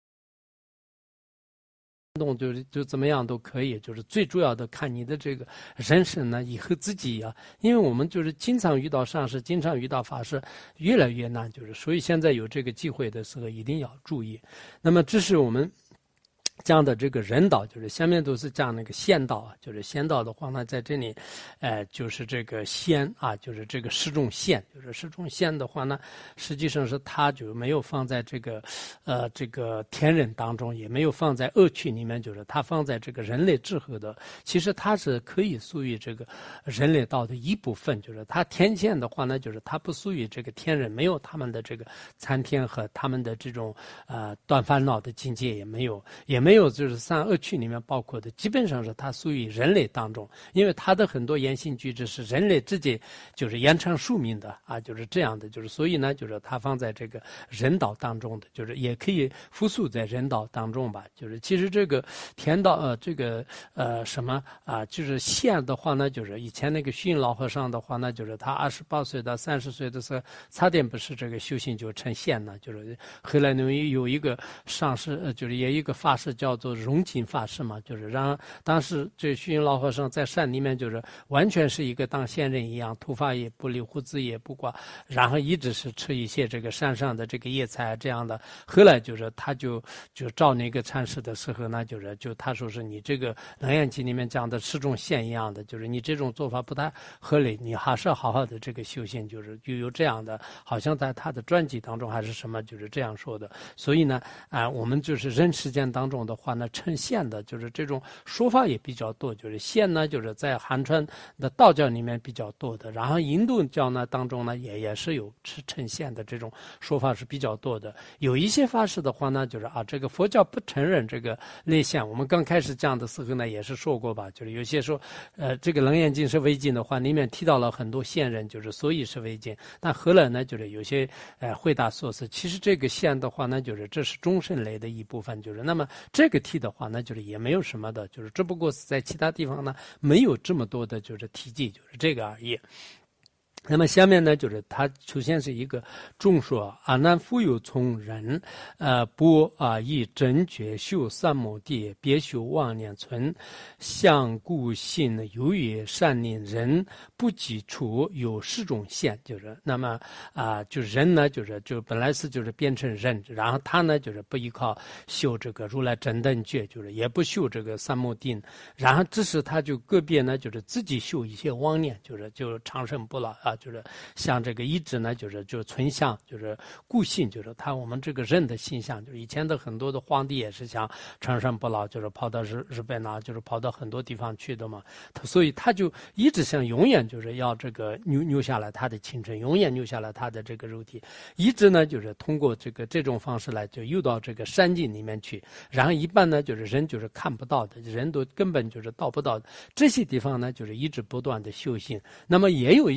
Speaker 1: 动就是就怎么样都可以，就是最主要的看你的这个人生呢，以后自己啊，因为我们就是经常遇到上师，经常遇到法师，越来越难，就是所以现在有这个机会的时候一定要注意。那么这是我们讲的这个人道，就是下面都是讲那个仙道啊，就是仙道的话呢，在这里，呃，就是这个仙啊，就是这个十种仙，就是十种仙的话呢，实际上是它就没有放在这个，呃，这个天人当中，也没有放在恶趣里面，就是它放在这个人类智慧的，其实它是可以属于这个人类道的一部分，就是它天仙的话呢，就是它不属于这个天人，没有他们的这个参天和他们的这种呃断烦恼的境界也没有，也没有。没有就是三恶趣里面包括的，基本上是它属于人类当中，因为它的很多言行举止是人类之间就是延长寿命的啊，就是这样的，就是所以呢，就是它放在这个人道当中的，就是也可以复述在人道当中吧。就是其实这个天道呃这个呃什么啊，就是仙的话呢，就是以前那个虚云老和尚的话呢，就是他二十八岁到三十岁的时候，差点不是这个修行就成仙了，就是后来呢有一个上师，呃，就是也有一个法师。叫做荣金法师嘛，就是让当时这虚云老和尚在山里面，就是完全是一个当仙人一样，头发也不理，胡子也不刮，然后一直是吃一些这个山上的这个叶菜这样的。后来就是他就就照那个禅师的时候呢，就是就他说是你这个《楞严经》里面讲的十种仙一样的，就是你这种做法不太合理，你还是好好的这个修行，就是就有这样的，好像在他的传记当中还是什么，就是这样说的。所以呢，啊、呃，我们就是人世间当中的话呢，称仙的就是这种说法也比较多，就是仙呢就是在汉传的道教里面比较多的，然后印度教呢当中呢也也是有称仙的这种说法是比较多的。有一些法师的话呢，就是啊这个佛教不承认这个类仙，我们刚开始讲的时候呢也是说过吧，就是有些说呃这个楞严经是违经的话，里面提到了很多仙人，就是所以是违经，但后来呢就是有些呃回答说是其实这个仙的话呢，就是这是众生类的一部分，就是那么这个题的话呢，就是也没有什么的，就是只不过是在其他地方呢没有这么多的就是题记，就是这个而已。那么下面呢，就是它出现是一个众说阿难复有从人，呃，不啊以真觉修三摩地，别修妄念存，相故心由于善令人不己处有十种现，就是那么啊，就是人呢，就是就本来是就是变成人，然后他呢就是不依靠修这个如来真等觉，就是也不修这个三摩地，然后只是他就个别呢就是自己修一些妄念，就是就长生不老啊。就是像这个一直呢，就是就是存相，就是固性，就是他我们这个人的形象，就是以前的很多的皇帝也是想长生不老，就是跑到日日本啊，就是跑到很多地方去的嘛。他所以他就一直想永远就是要这个留留下来他的青春，永远留下来他的这个肉体，一直呢就是通过这个这种方式来就诱到这个山境里面去。然后一般呢就是人就是看不到的，人都根本就是到不到这些地方呢，就是一直不断的修行。那么也有一些人呢。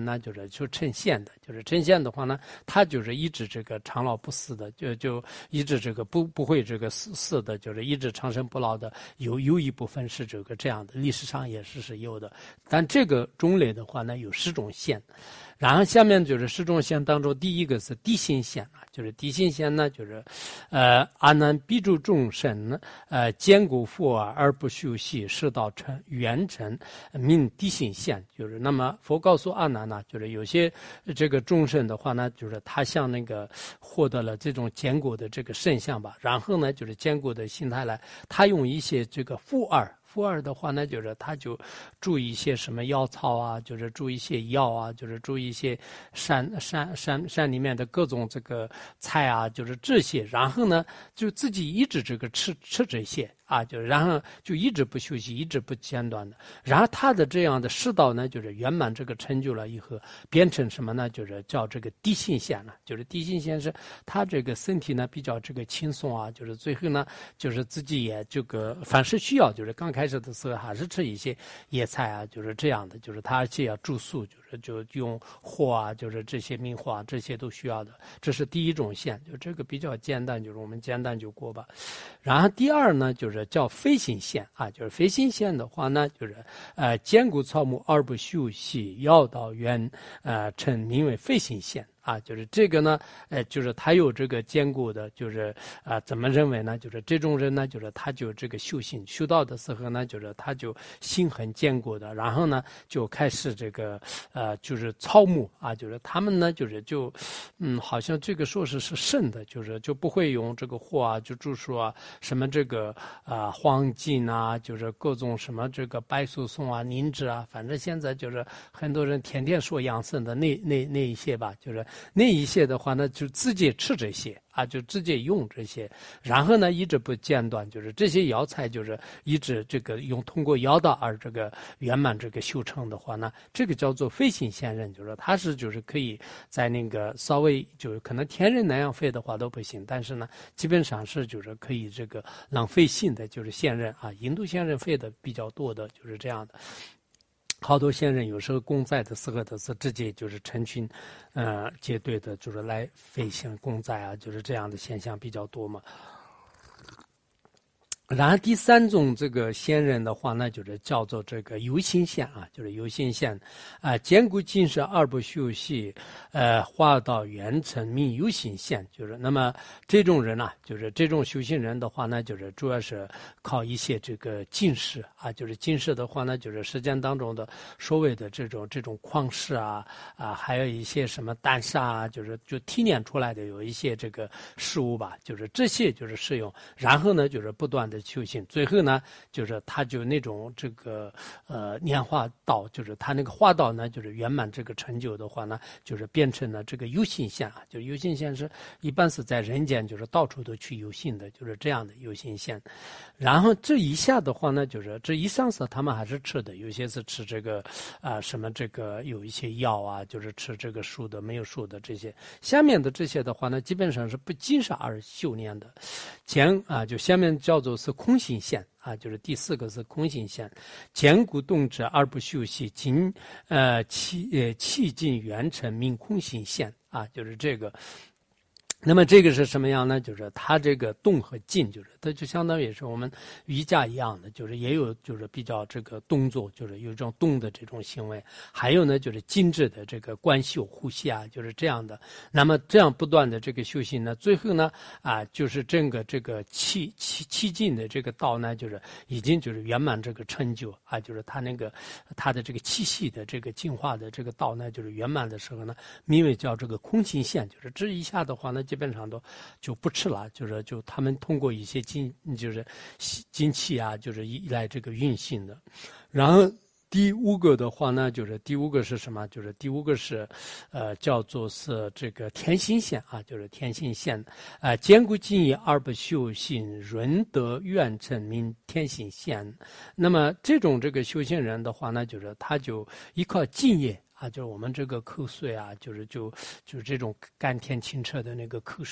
Speaker 1: 呢，就是就称县的，就是称县的话呢，他就是一直这个长老不死的，就就一直这个不不会这个死死的，就是一直长生不老的，有有一部分是这个这样的，历史上也是是有的。但这个种类的话呢，有十种县。然后下面就是十种县当中，第一个是地心县啊，就是地心县呢，就是呃阿难必诸众生呃坚固富而而不休息，是道成圆成名地心县。就是那么佛告诉阿难呢，就是有些这个众生的话呢，就是他像那个获得了这种坚固的这个圣相吧，然后呢就是坚固的心态来，他用一些这个富二。富二的话呢，就是他就注意一些什么药草啊，就是注意一些药啊，就是注意一些山山山山里面的各种这个菜啊，就是这些，然后呢就自己一直这个吃吃这些啊，就然后就一直不休息，一直不间断的，然后他的这样的世道呢，就是圆满这个成就了以后，变成什么呢？就是叫这个地心线了，就是地心线是他这个身体呢比较这个轻松啊，就是最后呢就是自己也这个凡是需要，就是刚开始的时候还是吃一些野菜啊，就是这样的，就是他而且要住宿，就是就用火啊，就是这些明火啊，这些都需要的，这是第一种线，就这个比较简单，就是我们简单就过吧。然后第二呢，就是叫飞行线啊，就是飞行线的话呢，就是呃坚固草木而不休息，药道圆呃称名为飞行线。啊，就是这个呢，呃，就是他有这个坚固的，就是啊、呃，怎么认为呢？就是这种人呢，就是他就这个修行修道的时候呢，就是他就心很坚固的，然后呢就开始这个呃，就是草木啊，就是他们呢，就是就嗯，好像这个说是是圣的，就是就不会用这个火啊，就注说啊，什么这个啊、呃、黄金啊，就是各种什么这个白素松啊、凝脂啊，反正现在就是很多人天天说养生的那那那一些吧，就是。那一些的话呢，就直接吃这些啊，就直接用这些，然后呢一直不间断，就是这些药材就是一直这个用通过药道而这个圆满这个修成的话呢，这个叫做飞行仙人，就是它是就是可以在那个稍微就是可能天人那样飞的话都不行，但是呢基本上是就是可以这个浪费性的就是仙人啊，印度仙人飞的比较多的就是这样的。好多仙人有时候公在的时候的是直接就是成群，呃，结队的，就是来飞行公在啊，就是这样的现象比较多嘛。然后第三种这个仙人的话呢，就是叫做这个有心仙啊，就是有心仙啊，坚固精神而不休息，呃，化道圆成名有心仙，就是那么这种人呢、啊，就是这种修行人的话呢，就是主要是靠一些这个进士啊，就是进士的话呢，就是实践当中的所谓的这种这种旷世啊啊，还有一些什么丹砂啊，就是就提炼出来的有一些这个事物吧，就是这些就是适用，然后呢，就是不断的。修行，最后呢，就是他就那种这个呃拈化道，就是他那个化道呢，就是圆满这个成就的话呢，就是变成了这个有心仙啊，就有心仙是一般是在人间，就是到处都去有心的，就是这样的有心仙。然后这一下的话呢，就是这一上色他们还是吃的，有些是吃这个啊、呃、什么这个有一些药啊，就是吃这个树的没有树的这些。下面的这些的话呢，基本上是不经杀而修炼的。前啊，就下面叫做是空心线啊，就是第四个是空心线，坚固动之而不休息，尽呃气呃气尽圆成名空心线啊，就是这个。那么这个是什么样呢？就是它这个动和静，就是它就相当于是我们瑜伽一样的，就是也有就是比较这个动作，就是有这种动的这种行为，还有呢就是精致的这个观修呼吸啊，就是这样的。那么这样不断的这个修行呢，最后呢啊，就是整个这个气气气静的这个道呢，就是已经就是圆满这个成就啊，就是它那个它的这个气息的这个进化的这个道呢，就是圆满的时候呢，名为叫这个空心线，就是这一下的话呢。基本上都就不吃了，就是就他们通过一些精就是精气啊，就是依赖这个运行的。然后第五个的话呢，就是第五个是什么？就是第五个是，呃，叫做是这个天心线啊，就是天心线啊、呃，坚固精义而不修行，润德愿成名天心线。那么这种这个修行人的话呢，就是他就依靠敬业。啊，就是我们这个口水啊，就是就就是这种甘甜清澈的那个口水啊，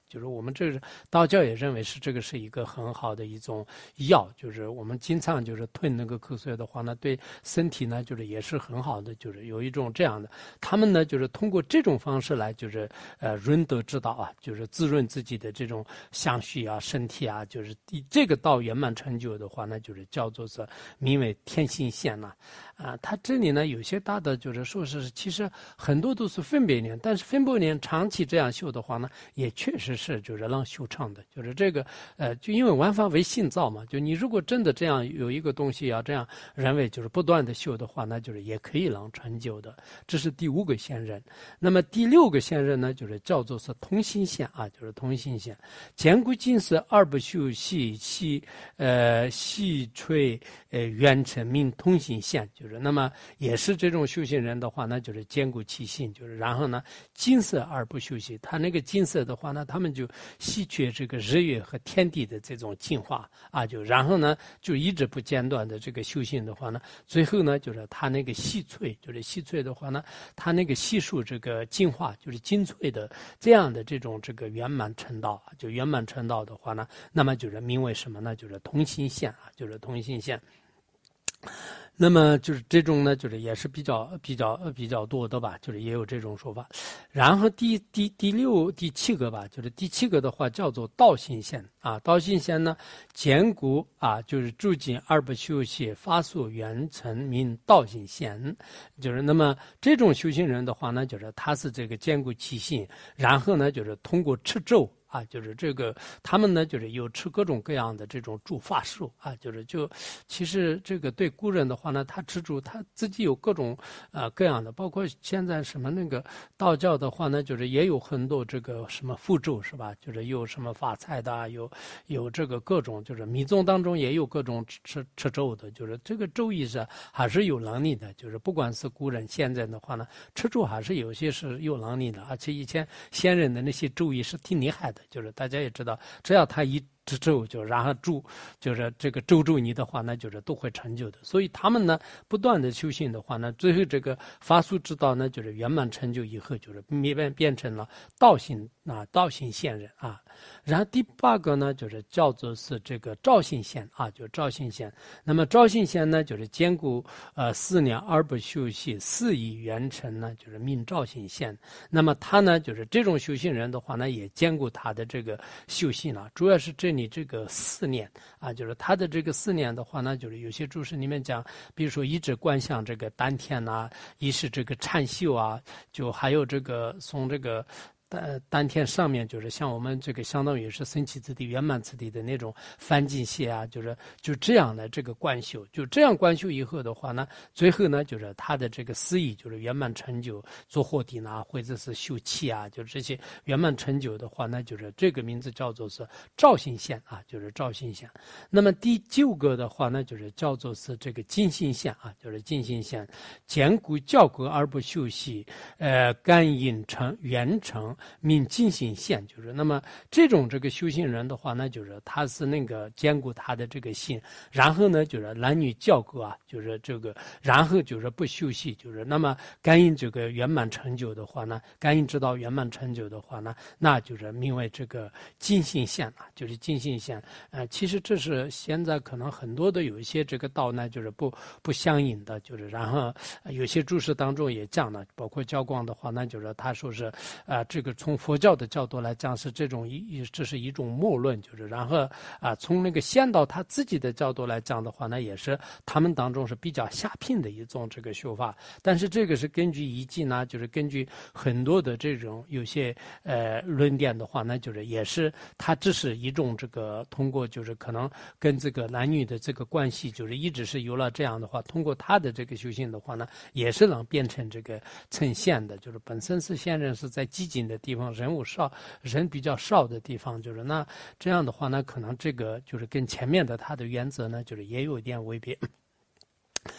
Speaker 1: 就是我们这个道教也认为是这个是一个很好的一种药，就是我们经常就是吞那个口水的话呢，对身体呢就是也是很好的，就是有一种这样的，他们呢就是通过这种方式来就是呃润德之道啊，就是滋润自己的这种相续啊、身体啊，就是这个道圆满成就的话呢，就是叫做是名为天心线呐、啊，啊，它这里呢有些大的就是说是其实很多都是分别念，但是分别念长期这样修的话呢，也确实是就是让修成的，就是这个呃，就因为万法唯心造嘛，就你如果真的这样有一个东西要这样认为就是不断的修的话，那就是也可以让成就的。这是第五个仙人。那么第六个仙人呢，就是叫做是同心线啊，就是同心线。坚固尽是二不修细细呃细吹呃圆成命同心线，就是那么也是这种修行人的话呢，就是坚固其心，就是然后呢金色而不休息，他那个金色的话呢，他们就吸取这个日月和天地的这种进化啊，就然后呢就一直不间断的这个修行的话呢，最后呢就是他那个细萃，就是细萃的话呢，他那个系数这个进化就是精粹的这样的这种这个圆满成道，就圆满成道的话呢，那么就是名为什么呢？就是同心线啊，就是同心线。那么就是这种呢，就是也是比较比较比较多的吧，就是也有这种说法。然后第第第六第七个吧，就是第七个的话叫做道心线啊，道心线呢，坚固啊，就是住进二不休息，发素圆成名道心线，就是那么这种修行人的话呢，就是他是这个坚固其心，然后呢，就是通过持咒。啊，就是这个，他们呢，就是有吃各种各样的这种助法术啊，就是就，其实这个对古人的话呢，他吃助他自己有各种呃各样的，包括现在什么那个道教的话呢，就是也有很多这个什么符咒是吧？就是有什么发财的，有有这个各种，就是密宗当中也有各种吃吃咒的，就是这个咒意是还是有能力的，就是不管是古人现在的话呢，吃咒还是有些是有能力的，而且以前先人的那些咒意是挺厉害的。就是大家也知道，只要他一之咒，就然后助，就是这个咒住你的话，那就是都会成就的。所以他们呢，不断的修行的话呢，最后这个法术之道呢，就是圆满成就以后，就是变变成了道心啊，道心现人啊。然后第八个呢，就是叫做是这个照性现啊，就是照性现。那么照性现呢，就是兼顾呃四年而不休息，四以圆成呢，就是命照性现。那么他呢，就是这种修行人的话呢，也兼顾他的这个修行了，主要是这里这个四念啊，就是他的这个四念的话呢，就是有些注释里面讲，比如说一直观想这个丹田呐、啊，一是这个禅修啊，就还有这个从这个。丹丹田上面就是像我们这个相当于是生起之地圆满之地的那种翻进穴啊，就是就这样的这个观修，就这样观修以后的话呢，最后呢就是他的这个思意就是圆满成就，做火地呢或者是修气啊，就这些圆满成就的话呢，就是这个名字叫做是照性线啊，就是照性线。那么第九个的话呢，就是叫做是这个尽性线啊，就是尽性线，坚固教格而不休息，呃，感应成圆成。命尽心现，就是那么这种这个修行人的话呢，就是他是那个兼顾他的这个心，然后呢就是男女教格啊，就是这个，然后就是不休息，就是那么感应这个圆满成就的话呢，感应之道圆满成就的话呢，那就是名为这个尽心现啊，就是尽心现。呃，其实这是现在可能很多的有一些这个道呢，就是不不相应的，就是然后、呃、有些注释当中也讲了，包括教光的话呢，就是他说是啊、呃、这个。从佛教的角度来讲，是这种一，这是一种末论，就是然后啊，从那个仙道他自己的角度来讲的话呢，也是他们当中是比较下品的一种这个修法。但是这个是根据遗迹呢，就是根据很多的这种有些呃论点的话呢，就是也是它只是一种这个通过就是可能跟这个男女的这个关系，就是一直是有了这样的话，通过他的这个修行的话呢，也是能变成这个成仙的，就是本身是仙人是在寂静的地方，人物少，人比较少的地方，就是那这样的话呢，可能这个就是跟前面的它的原则呢，就是也有一点违背。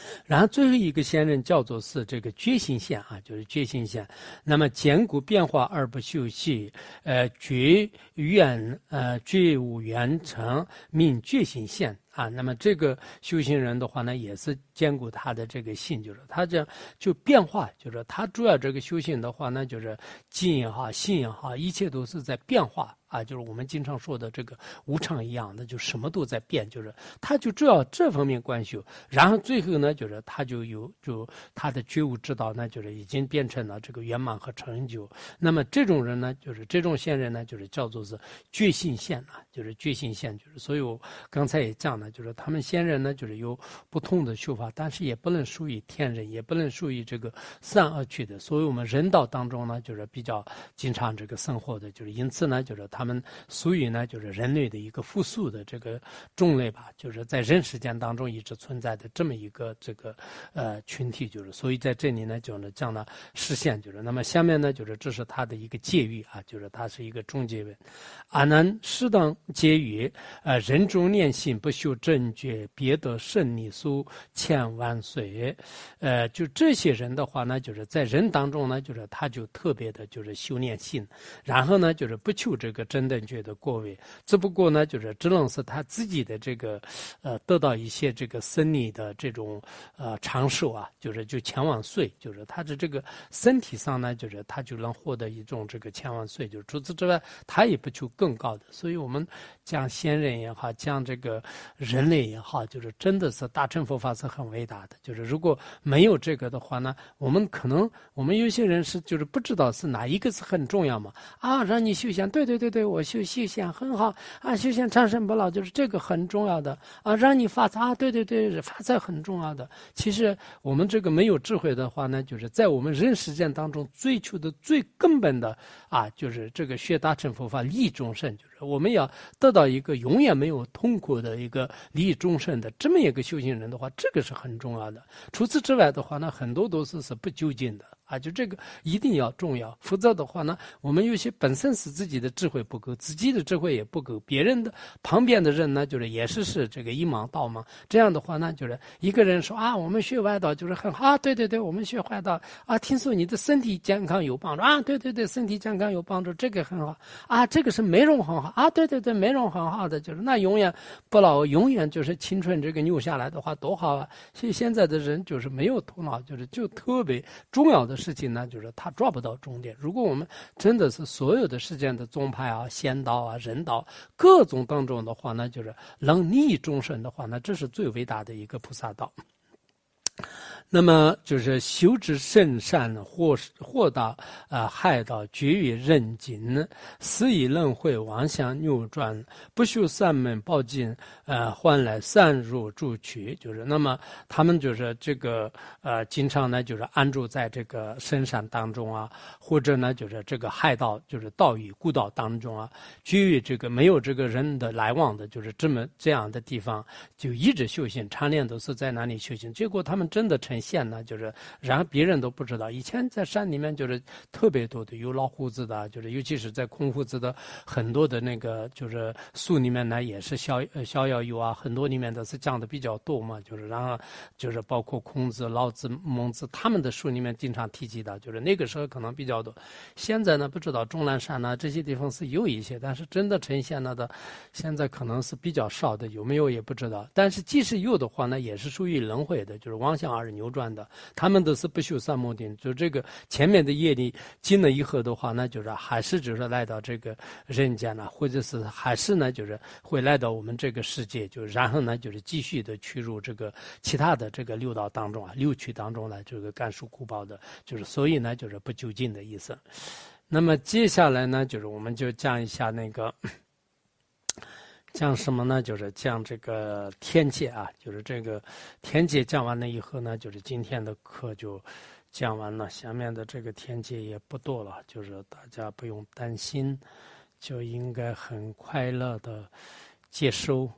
Speaker 1: 然后最后一个仙人叫做是这个觉心线啊，就是觉心线。那么坚固变化而不休息，呃，觉远呃觉悟圆成，命觉心线。啊，那么这个修行人的话呢，也是兼顾他的这个性，就是他这样就变化，就是他主要这个修行的话呢，就是静也好，心也好，一切都是在变化。啊，就是我们经常说的这个无常一样的，就什么都在变，就是他就主要这方面观修，然后最后呢，就是他就有就他的觉悟之道呢，就是已经变成了这个圆满和成就。那么这种人呢，就是这种仙人呢，就是叫做是觉心仙啊，就是觉心仙，就是所以我刚才也讲了，就是他们仙人呢，就是有不同的修法，但是也不能属于天人，也不能属于这个善恶趣的，所以我们人道当中呢，就是比较经常这个生活的，就是因此呢，就是他们属于呢，就是人类的一个复数的这个种类吧，就是在人世间当中一直存在的这么一个这个呃群体，就是所以在这里呢，就是讲了实现，就是那么下面呢，就是这是他的一个戒语啊，就是他是一个终结文，阿难适当戒语，呃，人中念心不修正觉，别得胜利数千万岁，呃，就这些人的话呢，就是在人当中呢，就是他就特别的就是修炼心，然后呢，就是不求这个真正觉的过位，只不过呢，就是只能是他自己的这个，呃，得到一些这个生理的这种呃长寿啊，就是就千万岁，就是他的这个身体上呢，就是他就能获得一种这个千万岁，就是除此之外，他也不求更高的。所以我们讲仙人也好，讲这个人类也好，就是真的是大乘佛法是很伟大的。就是如果没有这个的话呢，我们可能我们有些人是就是不知道是哪一个是很重要嘛啊，让你修仙，对对对对，我修修仙很好啊，修仙长生不老，就是这个很重要的啊，让你发财啊，对对对，发财很重要的。其实我们这个没有智慧的话呢，就是在我们人世间当中追求的最根本的啊，就是这个学大乘佛法利益众生，就是我们要得到一个永远没有痛苦的一个利益众生的这么一个修行人的话，这个是很重要的。除此之外的话呢，很多都是是不究竟的。啊，就这个一定要重要，否则的话呢，我们有些本身是自己的智慧不够，自己的智慧也不够，别人的旁边的人呢，就是也是是这个一盲道盲。这样的话呢，就是一个人说啊，我们学外道就是很好啊，对对对，我们学外道啊，听说你的身体健康有帮助啊，对对对，身体健康有帮助，这个很好啊，这个是美容很好啊，对对对，美容很好的，就是那永远不老，永远就是青春这个留下来的话多好啊。所以现在的人就是没有头脑，就是就特别重要的事情呢，就是他抓不到重点。如果我们真的是所有的世间的宗派啊、仙道啊、人道各种当中的话呢，就是能利益众生的话呢，这是最伟大的一个菩萨道。那么就是修之甚善，或或到啊害到绝于人境，死以轮回，妄想扭转，不修三门报尽，呃，换来散入住取。就是那么他们就是这个呃，经常呢就是安住在这个深山当中啊，或者呢就是这个害道，就是道与孤岛当中啊，绝于这个没有这个人的来往的，就是这么这样的地方，就一直修行，常年都是在那里修行。结果他们真的成仙呢，就是然后别人都不知道。以前在山里面就是特别多的，有老胡子的，就是尤其是在空胡子的很多的那个就是树里面呢，也是逍逍遥游啊，很多里面都是讲的比较多嘛，就是然后就是包括孔子、老子、孟子他们的书里面经常提及的，就是那个时候可能比较多。现在呢，不知道终南山呢这些地方是有一些，但是真的成仙了的，现在可能是比较少的，有没有也不知道。但是即使有的话呢，也是属于轮回的，就是妄想而扭转的。他们都是不修三摩定，就这个前面的业力尽了以后的话呢，就是还是就是来到这个人间了，或者是还是呢就是会来到我们这个世界，就然后呢就是继续的去入这个其他的这个六道当中啊，六趣当中来这个甘肃苦报的，就是所以呢就是不究竟的意思。那么接下来呢，就是我们就讲一下那个。讲什么呢？就是讲这个天界啊，就是这个天界讲完了以后呢，就是今天的课就讲完了。下面的这个天界也不多了，就是大家不用担心，就应该很快乐的接收。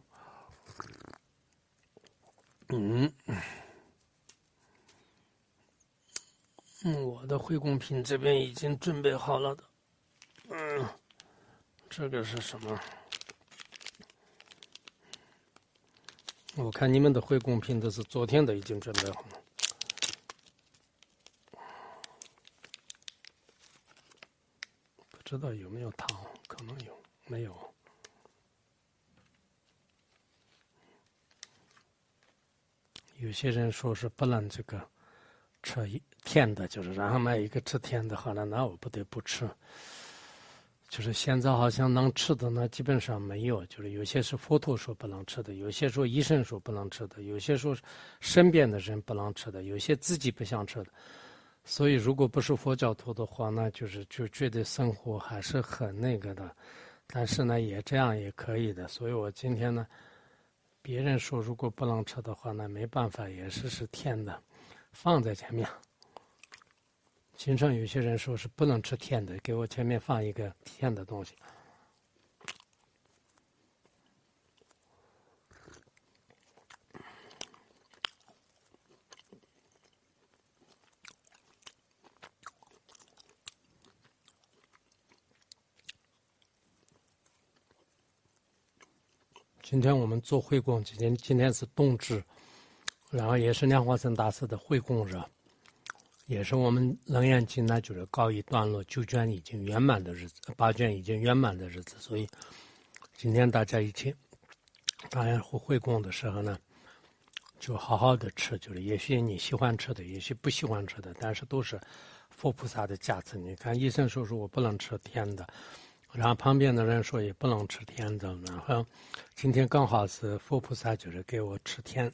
Speaker 1: 嗯，嗯，我的回供品这边已经准备好了的。嗯，这个是什么？ 我看你们的回供品都是昨天都已经准备好了。不知道有没有糖，可能有，没有。有些人说是不能这个吃甜的，就是然后买一个吃甜的，好了，那我不得不吃。就是现在好像能吃的呢，基本上没有。就是有些是佛陀说不能吃的，有些说医生说不能吃的，有些说身边的人不能吃的，有些自己不想吃的。所以如果不是佛教徒的话呢，就是就觉得生活还是很那个的。但是呢，也这样也可以的。所以我今天呢，别人说如果不能吃的话呢，没办法，也是是甜的，放在前面。经常有些人说是不能吃甜的，给我前面放一个甜的东西。今天我们做会供，今天今天是冬至，然后也是莲花生大师的会供日。也是我们楞严经呢，就是告一段落，九卷已经圆满的日子，八卷已经圆满的日子，所以今天大家一起，当然会会供的时候呢，就好好的吃，就是也许你喜欢吃的，也许不喜欢吃的，但是都是佛菩萨的加持。你看医生说说我不能吃甜的，然后旁边的人说也不能吃甜的，然后今天刚好是佛菩萨就是给我吃甜。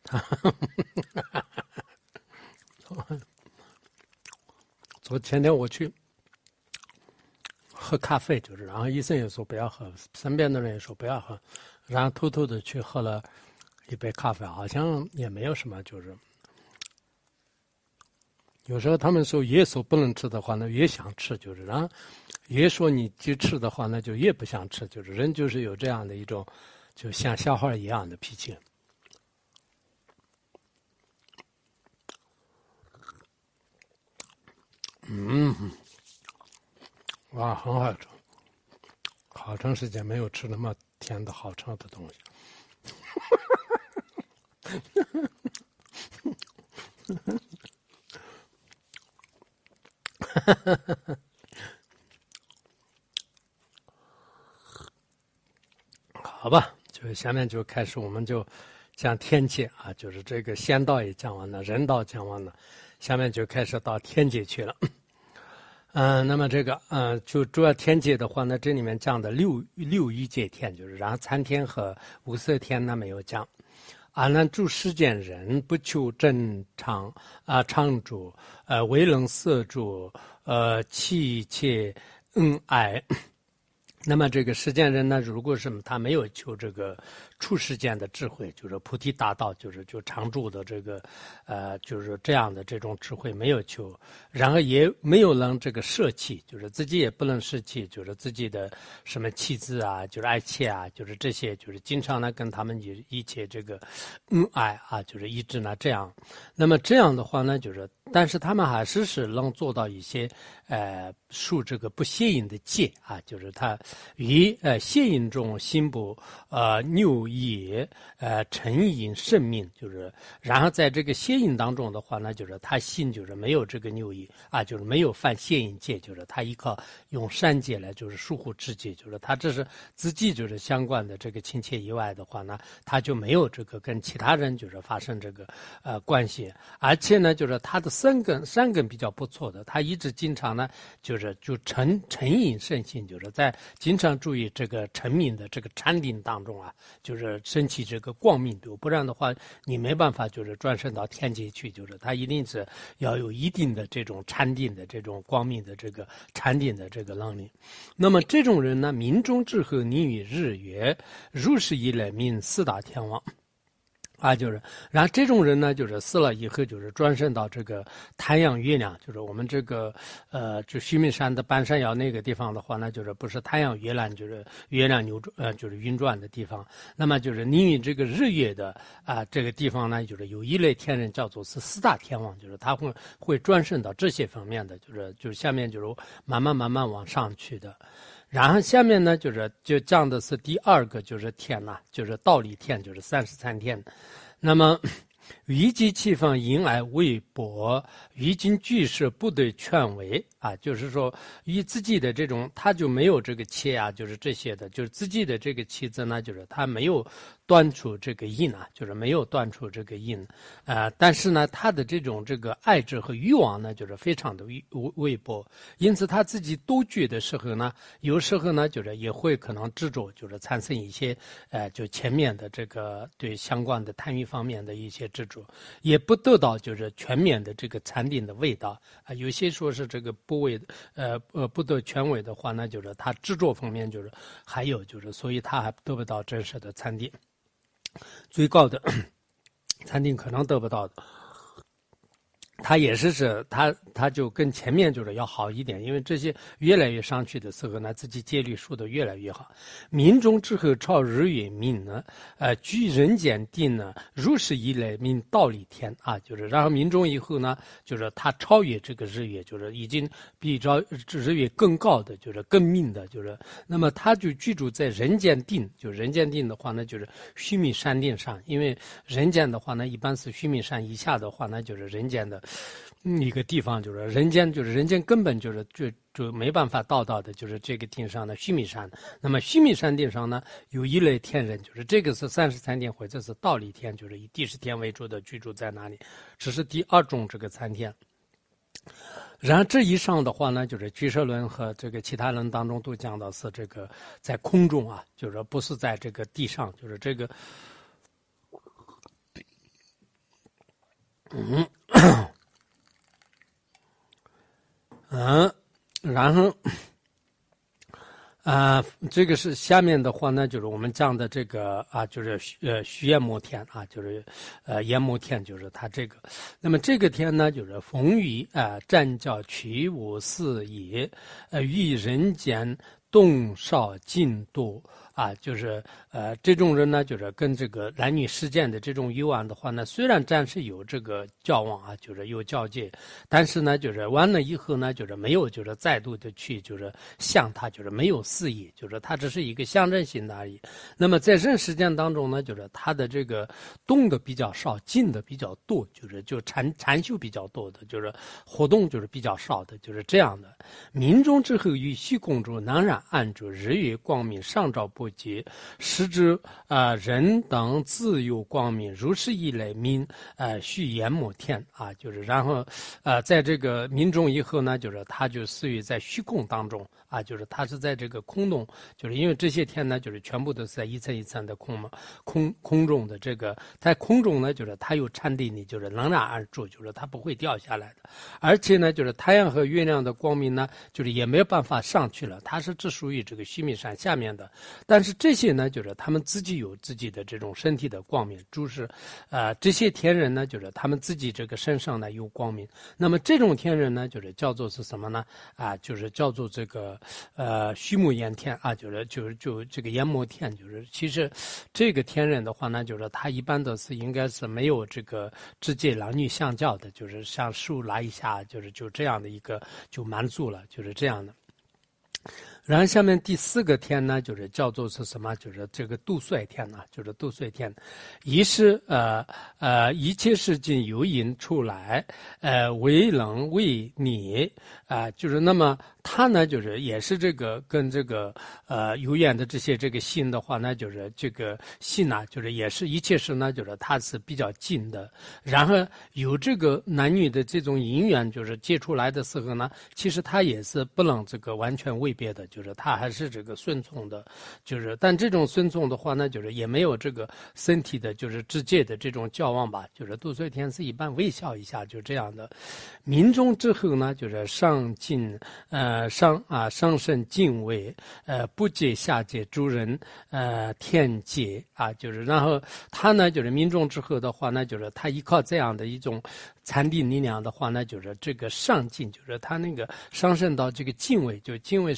Speaker 1: 昨前天我去喝咖啡，就是然后医生也说不要喝，身边的人也说不要喝，然后偷偷的去喝了一杯咖啡，好像也没有什么，就是有时候他们说越说不能吃的话呢，越想吃，就是然后越说你去吃的话呢，就越不想吃，就是人就是有这样的一种，就像小孩一样的脾气。嗯，哇，很好吃，好长时间没有吃那么甜的好吃的东西。好吧，就下面就开始，我们就讲天界啊，就是这个仙道也讲完了，人道讲完了，下面就开始到天界去了。嗯、呃，那么这个嗯、呃，就主要天界的话呢，这里面讲的六六欲界天，就是然后参天和五色天呢没有讲。阿难诸世间人不求正常啊常住，呃为能摄住，呃妻妾恩爱。那么这个世间人呢，如果是他没有求这个出世间的智慧，就是菩提大道，就是就常住的这个，呃，就是这样的这种智慧没有求，然后也没有能这个舍弃，就是自己也不能舍弃，就是自己的什么妻子啊，就是爱妾啊，就是这些，就是经常呢跟他们一一切这个恩爱啊，就是一直呢这样。那么这样的话呢，就是但是他们还是是能做到一些呃树这个不邪淫的戒啊，就是他。于呃邪淫中心不呃拗业呃沉淫圣命，就是然后在这个邪淫当中的话呢，就是他心就是没有这个拗业啊，就是没有犯邪淫戒，就是他依靠用善戒来就是疏忽持戒，就是他这是自己就是相关的这个亲切以外的话呢，他就没有这个跟其他人就是发生这个呃关系，而且呢就是他的三根三根比较不错的，他一直经常呢就是就沉沉淫圣性，就是在经常注意这个沉迷的这个禅定当中啊，就是升起这个光明度，不然的话你没办法就是转生到天界去，就是他一定是要有一定的这种禅定的这种光明的这个禅定的这个能力。那么这种人呢，命中之后你与日月，如是以来命四大天王。啊，就是，然后这种人呢，就是死了以后，就是转生到这个太阳、月亮，就是我们这个呃，就须弥山的半山腰那个地方的话呢，就是不是太阳、月亮，就是月亮扭转，呃，就是运转的地方。那么就是你与这个日月的啊、呃、这个地方呢，就是有一类天人叫做是四大天王，就是他会会转生到这些方面的，就是就是下面就是慢慢慢慢往上去的。 然后下面呢，就是就讲的是第二个，就是天呐、啊，就是道理天，就是三十三天。那么于其气氛迎来微薄，于今句式不对劝为啊，就是说于自己的这种他就没有这个气啊，就是这些的，就是自己的这个气质呢，就是他没有端出这个印啊，就是没有端出这个印，呃，但是呢，他的这种这个爱智和欲望呢，就是非常的微薄，因此他自己多聚的时候呢，有时候呢，就是也会可能执着，就是产生一些呃，就前面的这个对相关的贪欲方面的一些执着，也不得到就是全面的这个禅定的味道啊。有些说是这个不为呃呃不得全味的话，那就是他执着方面就是还有就是，所以他还得不到真实的禅定。最高的禅定可能得不到的，他也是是他他就跟前面就是要好一点，因为这些越来越上去的时候呢，自己戒律数的越来越好。民中之后超日月命呢，呃，居人间定呢，如是一来命道理天啊，就是然后民中以后呢，就是他超越这个日月，就是已经比照日月更高的，就是更命的，就是那么他就居住在人间定，就人间定的话呢，就是须弥山定上，因为人间的话呢，一般是须弥山以下的话呢，就是人间的。一个地方就是人间，就是人间根本就是就就没办法到到的，就是这个顶上的须弥山。那么须弥山顶上呢，有一类天人，就是这个是三十三天或者是道理天，就是以第十天为主的居住在那里，这是第二种这个参天。然后这以上的话呢，就是俱舍论和这个其他论当中都讲到是这个在空中啊，就是不是在这个地上，就是这个，嗯。嗯，然后，啊、呃，这个是下面的话呢，就是我们讲的这个啊，就是呃虚焰摩天啊，就是呃焰摩天，就是它这个。那么这个天呢，就是风雨啊，战教取无四也，呃，于人间动少尽多。啊，就是呃，这种人呢，就是跟这个男女世间的这种欲望的话呢，虽然暂时有这个交往啊，就是有交界，但是呢，就是完了以后呢，就是没有，就是再度的去，就是向他，就是没有肆意，就是他只是一个象征性的而已。那么在人世间当中呢，就是他的这个动的比较少，静的比较多，就是就禅禅修比较多的，就是活动就是比较少的，就是这样的。民中之后于虚空中能然暗着日月光明上照不及，时之啊、呃、人等自有光明，如是一来民呃续阎摩天啊，就是然后呃在这个民中以后呢，就是他就似于在虚空当中啊，就是他是在这个空中，就是因为这些天呢，就是全部都是在一层一层的空嘛，空空中的这个在空中呢，就是它有禅定力，就是能然而住，就是它不会掉下来的，而且呢，就是太阳和月亮的光明呢，就是也没有办法上去了，它是只属于这个须弥山下面的。但是这些呢，就是他们自己有自己的这种身体的光明，就是呃这些天人呢，就是他们自己这个身上呢有光明。那么这种天人呢，就是叫做是什么呢？啊，就是叫做这个呃虚木焰天啊，就是就是就这个焰摩天，就是其实这个天人的话呢，就是他一般都是应该是没有这个直接男女相交的，就是像手拉一下，就是就这样的一个就满足了，就是这样的。然后下面第四个天呢，就是叫做是什么？就是这个度岁天呢、啊，就是度岁天，一是呃呃一切事情由因出来，呃为能为你啊、呃，就是那么它呢，就是也是这个跟这个呃有缘的这些这个心的话呢，就是这个心呢、啊，就是也是一切事呢，就是它是比较近的。然后有这个男女的这种姻缘，就是接出来的时候呢，其实它也是不能这个完全违背的，就是它还是这个顺从的，就是但这种顺从的话呢，就是也没有这个身体的，就是直接的这种交往吧，就是度岁天是一般微笑一下就这样的。民中之后呢，就是上进呃上啊上升敬畏呃不戒下戒诸人呃天戒啊，就是然后他呢就是民众之后的话呢，就是他依靠这样的一种禅定力量的话呢，就是这个上进，就是他那个上升到这个敬畏，就敬畏是度色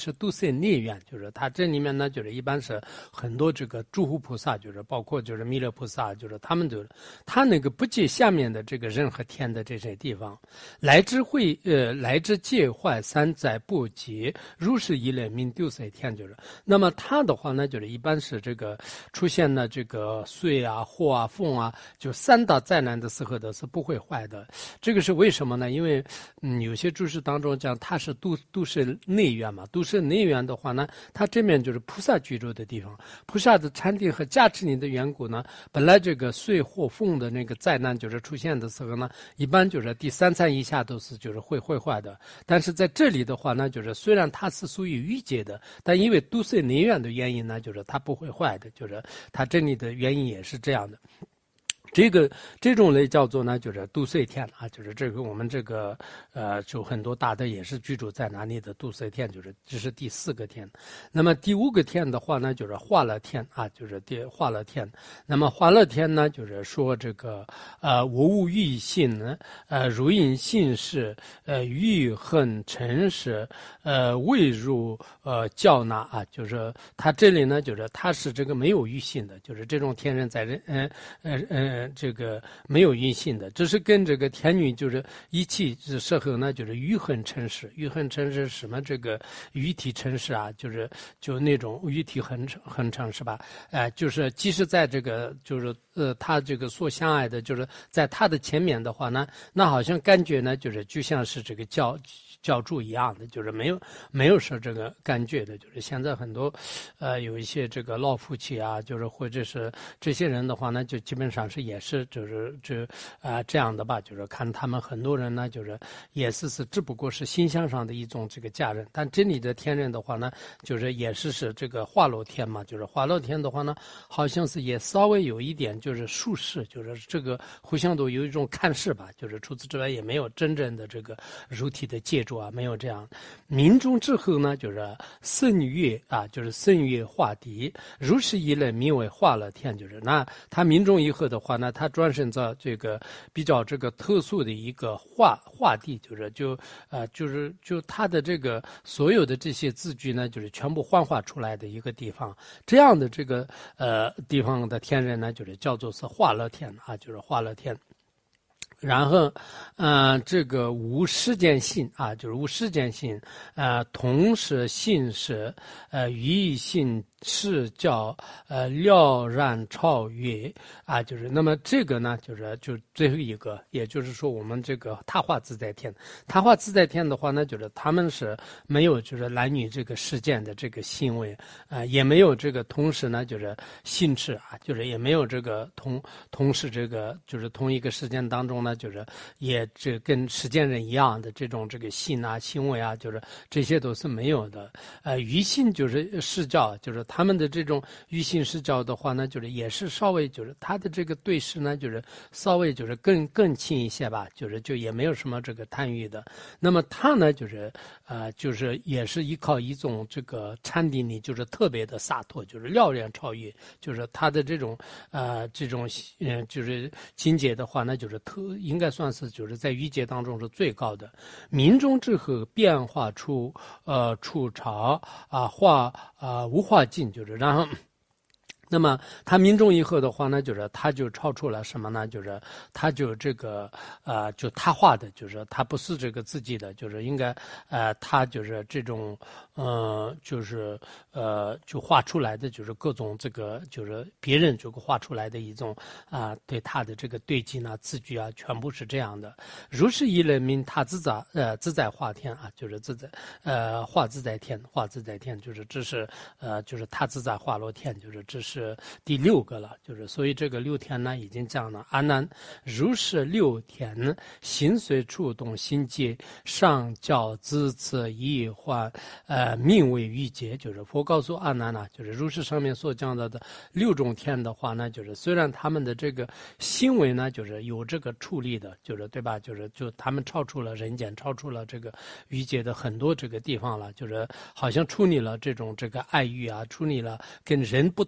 Speaker 1: 岁内院，就是它这里面呢，就是一般是很多这个诸佛菩萨，就是包括就是弥勒菩萨，就是他们就是他那个不计下面的这个任何天的这些地方，来之会呃来之界坏三载不及，如是一类名丢岁天，就是那么它的话呢，就是一般是这个出现了这个岁啊、祸啊、凤啊，就三大灾难的时候的是不会坏的。这个是为什么呢？因为嗯有些注释当中讲它是都都是内院嘛，都是内院的话呢，它这面就是菩萨居住的地方，菩萨的禅定和加持你的缘故呢，本来这个岁祸凤的那个灾难就是出现的时候呢，一般就是第三餐以下都是就是会会坏的。但是在这里的话呢，就是虽然它是属于欲界的，但因为都岁内院的原因呢，就是它不会坏的，就是它这里的原因也是这样的。这个这种类叫做呢，就是都岁天啊，就是这个我们这个呃，就很多大德也是居住在哪里的都岁天，就是这是第四个天。那么第五个天的话呢，就是化乐天啊，就是第化乐天。那么化乐天呢，就是说这个呃，我无欲性呢，呃，如因信事，呃，欲恨诚实，呃，未入呃教纳啊，就是他这里呢，就是他是这个没有欲性的，就是这种天人在人呃呃呃。这个没有阴性的，这是跟这个天女就是一起的时候呢，就是欲恨诚实，欲恨诚实什么这个欲体诚实啊，就是就那种欲体很很诚实吧，哎、呃，就是即使在这个就是呃他这个所相爱的，就是在他的前面的话呢，那好像感觉呢，就是就像是这个教教主一样的，就是没有没有说这个感觉的，就是现在很多呃有一些这个老夫妻啊，就是或者是这些人的话呢，就基本上是也是就是这啊、呃、这样的吧，就是看他们很多人呢，就是也是是只不过是形象上的一种这个家人，但这里的天人的话呢，就是也是是这个化乐天嘛，就是化乐天的话呢，好像是也稍微有一点就是术士，就是这个互相都有一种看事吧，就是除此之外也没有真正的这个肉体的借助啊，没有这样。民众之后呢，就是圣乐啊，就是圣乐化敌，如是一类名为化乐天，就是那他民众以后的话呢，他转身到这个比较这个特殊的一个化化地，就是就呃就是就他的这个所有的这些字句呢，就是全部幻化出来的一个地方。这样的这个呃地方的天人呢，就是叫做是化乐天啊，就是化乐天。然后，呃，这个无世间性啊，就是无世间性，呃，同时性是，呃，语义性是叫呃了然超越啊，就是那么这个呢，就是就最后一个，也就是说我们这个他化自在天，他化自在天的话呢，就是他们是没有就是男女这个世间的这个行为啊、呃，也没有这个同时呢就是性质啊，就是也没有这个同同时这个就是同一个时间当中呢。就是也这跟世间人一样的这种这个性啊行为啊，就是这些都是没有的。呃，于性就是视教，就是他们的这种于性视教的话呢，就是也是稍微就是他的这个对视呢，就是稍微就是更更轻一些吧，就是就也没有什么这个贪欲的。那么他呢，就是呃，就是也是依靠一种这个禅定力，就是特别的洒脱，就是了然超越，就是他的这种呃这种嗯、呃、就是境界的话呢，就是特。应该算是就是在欲界当中是最高的，民众之后变化出呃出潮啊化啊无化境，就是然后。那么他民众以后的话呢，就是他就超出了什么呢？就是他就这个呃，就他化的，就是他不是这个自己的，就是应该呃，他就是这种呃，就是呃，就画出来的，就是各种这个就是别人这个画出来的一种啊、呃，对他的这个对境啊、字句啊，全部是这样的。如是一人名，他自在呃自在化天啊，就是自在呃化自在天，化自在天，就是这是呃就是他自在化罗天，就是这是。是第六个了，就是所以这个六天呢已经讲了。阿难，如是六天，心随触动心界，上教资次一换，呃，命为欲界。就是佛告诉阿难呢、啊，就是如是上面所讲到的六种天的话呢，就是虽然他们的这个行为呢，就是有这个处理的，就是对吧？就是就他们超出了人间，超出了这个欲界的很多这个地方了，就是好像处理了这种这个爱欲啊，处理了跟人不同的有。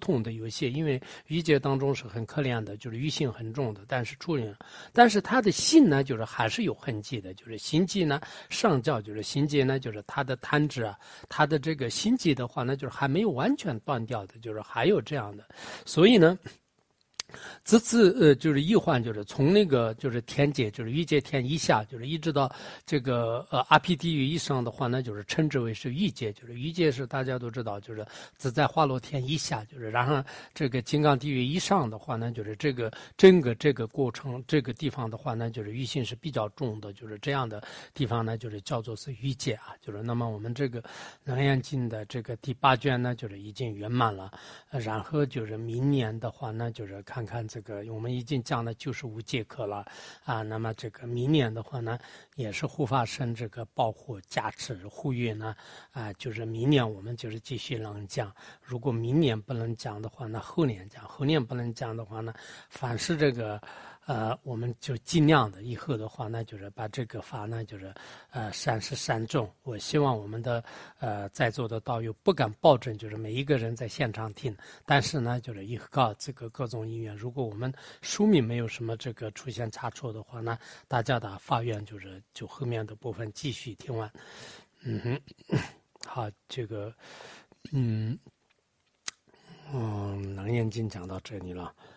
Speaker 1: 有些，因为欲界当中是很可怜的，就是欲性很重的，但是处理，但是他的心呢，就是还是有痕迹的，就是心机呢上教，就是心机呢，就是他的贪执啊，他的这个心机的话呢，就是还没有完全断掉的，就是还有这样的，所以呢。这次呃，就是易患，就是从那个就是天界，就是欲界天以下，就是一直到这个呃阿毗地狱以上的话呢，就是称之为是欲界，就是欲界是大家都知道，就是自在化罗天以下，就是然后这个金刚地狱以上的话呢，就是这个整个这个过程这个地方的话呢，就是欲性是比较重的，就是这样的地方呢，就是叫做是欲界啊，就是那么我们这个楞严经的这个第八卷呢，就是已经圆满了，呃然后就是明年的话呢，就是看。看这个，我们已经讲了九十五节课了啊。那么这个明年的话呢，也是护法神这个保护、加持、护佑呢啊，就是明年我们就是继续能讲。如果明年不能讲的话，那后年讲；后年不能讲的话呢，凡是这个。呃，我们就尽量的，以后的话呢，就是把这个法呢，就是呃善始善终。我希望我们的呃在座的道友不敢保证，就是每一个人在现场听，但是呢，就是依靠这个各种因缘，如果我们书名没有什么这个出现差错的话呢，大家的发愿就是就后面的部分继续听完。嗯哼，好，这个嗯嗯，楞严经讲到这里了。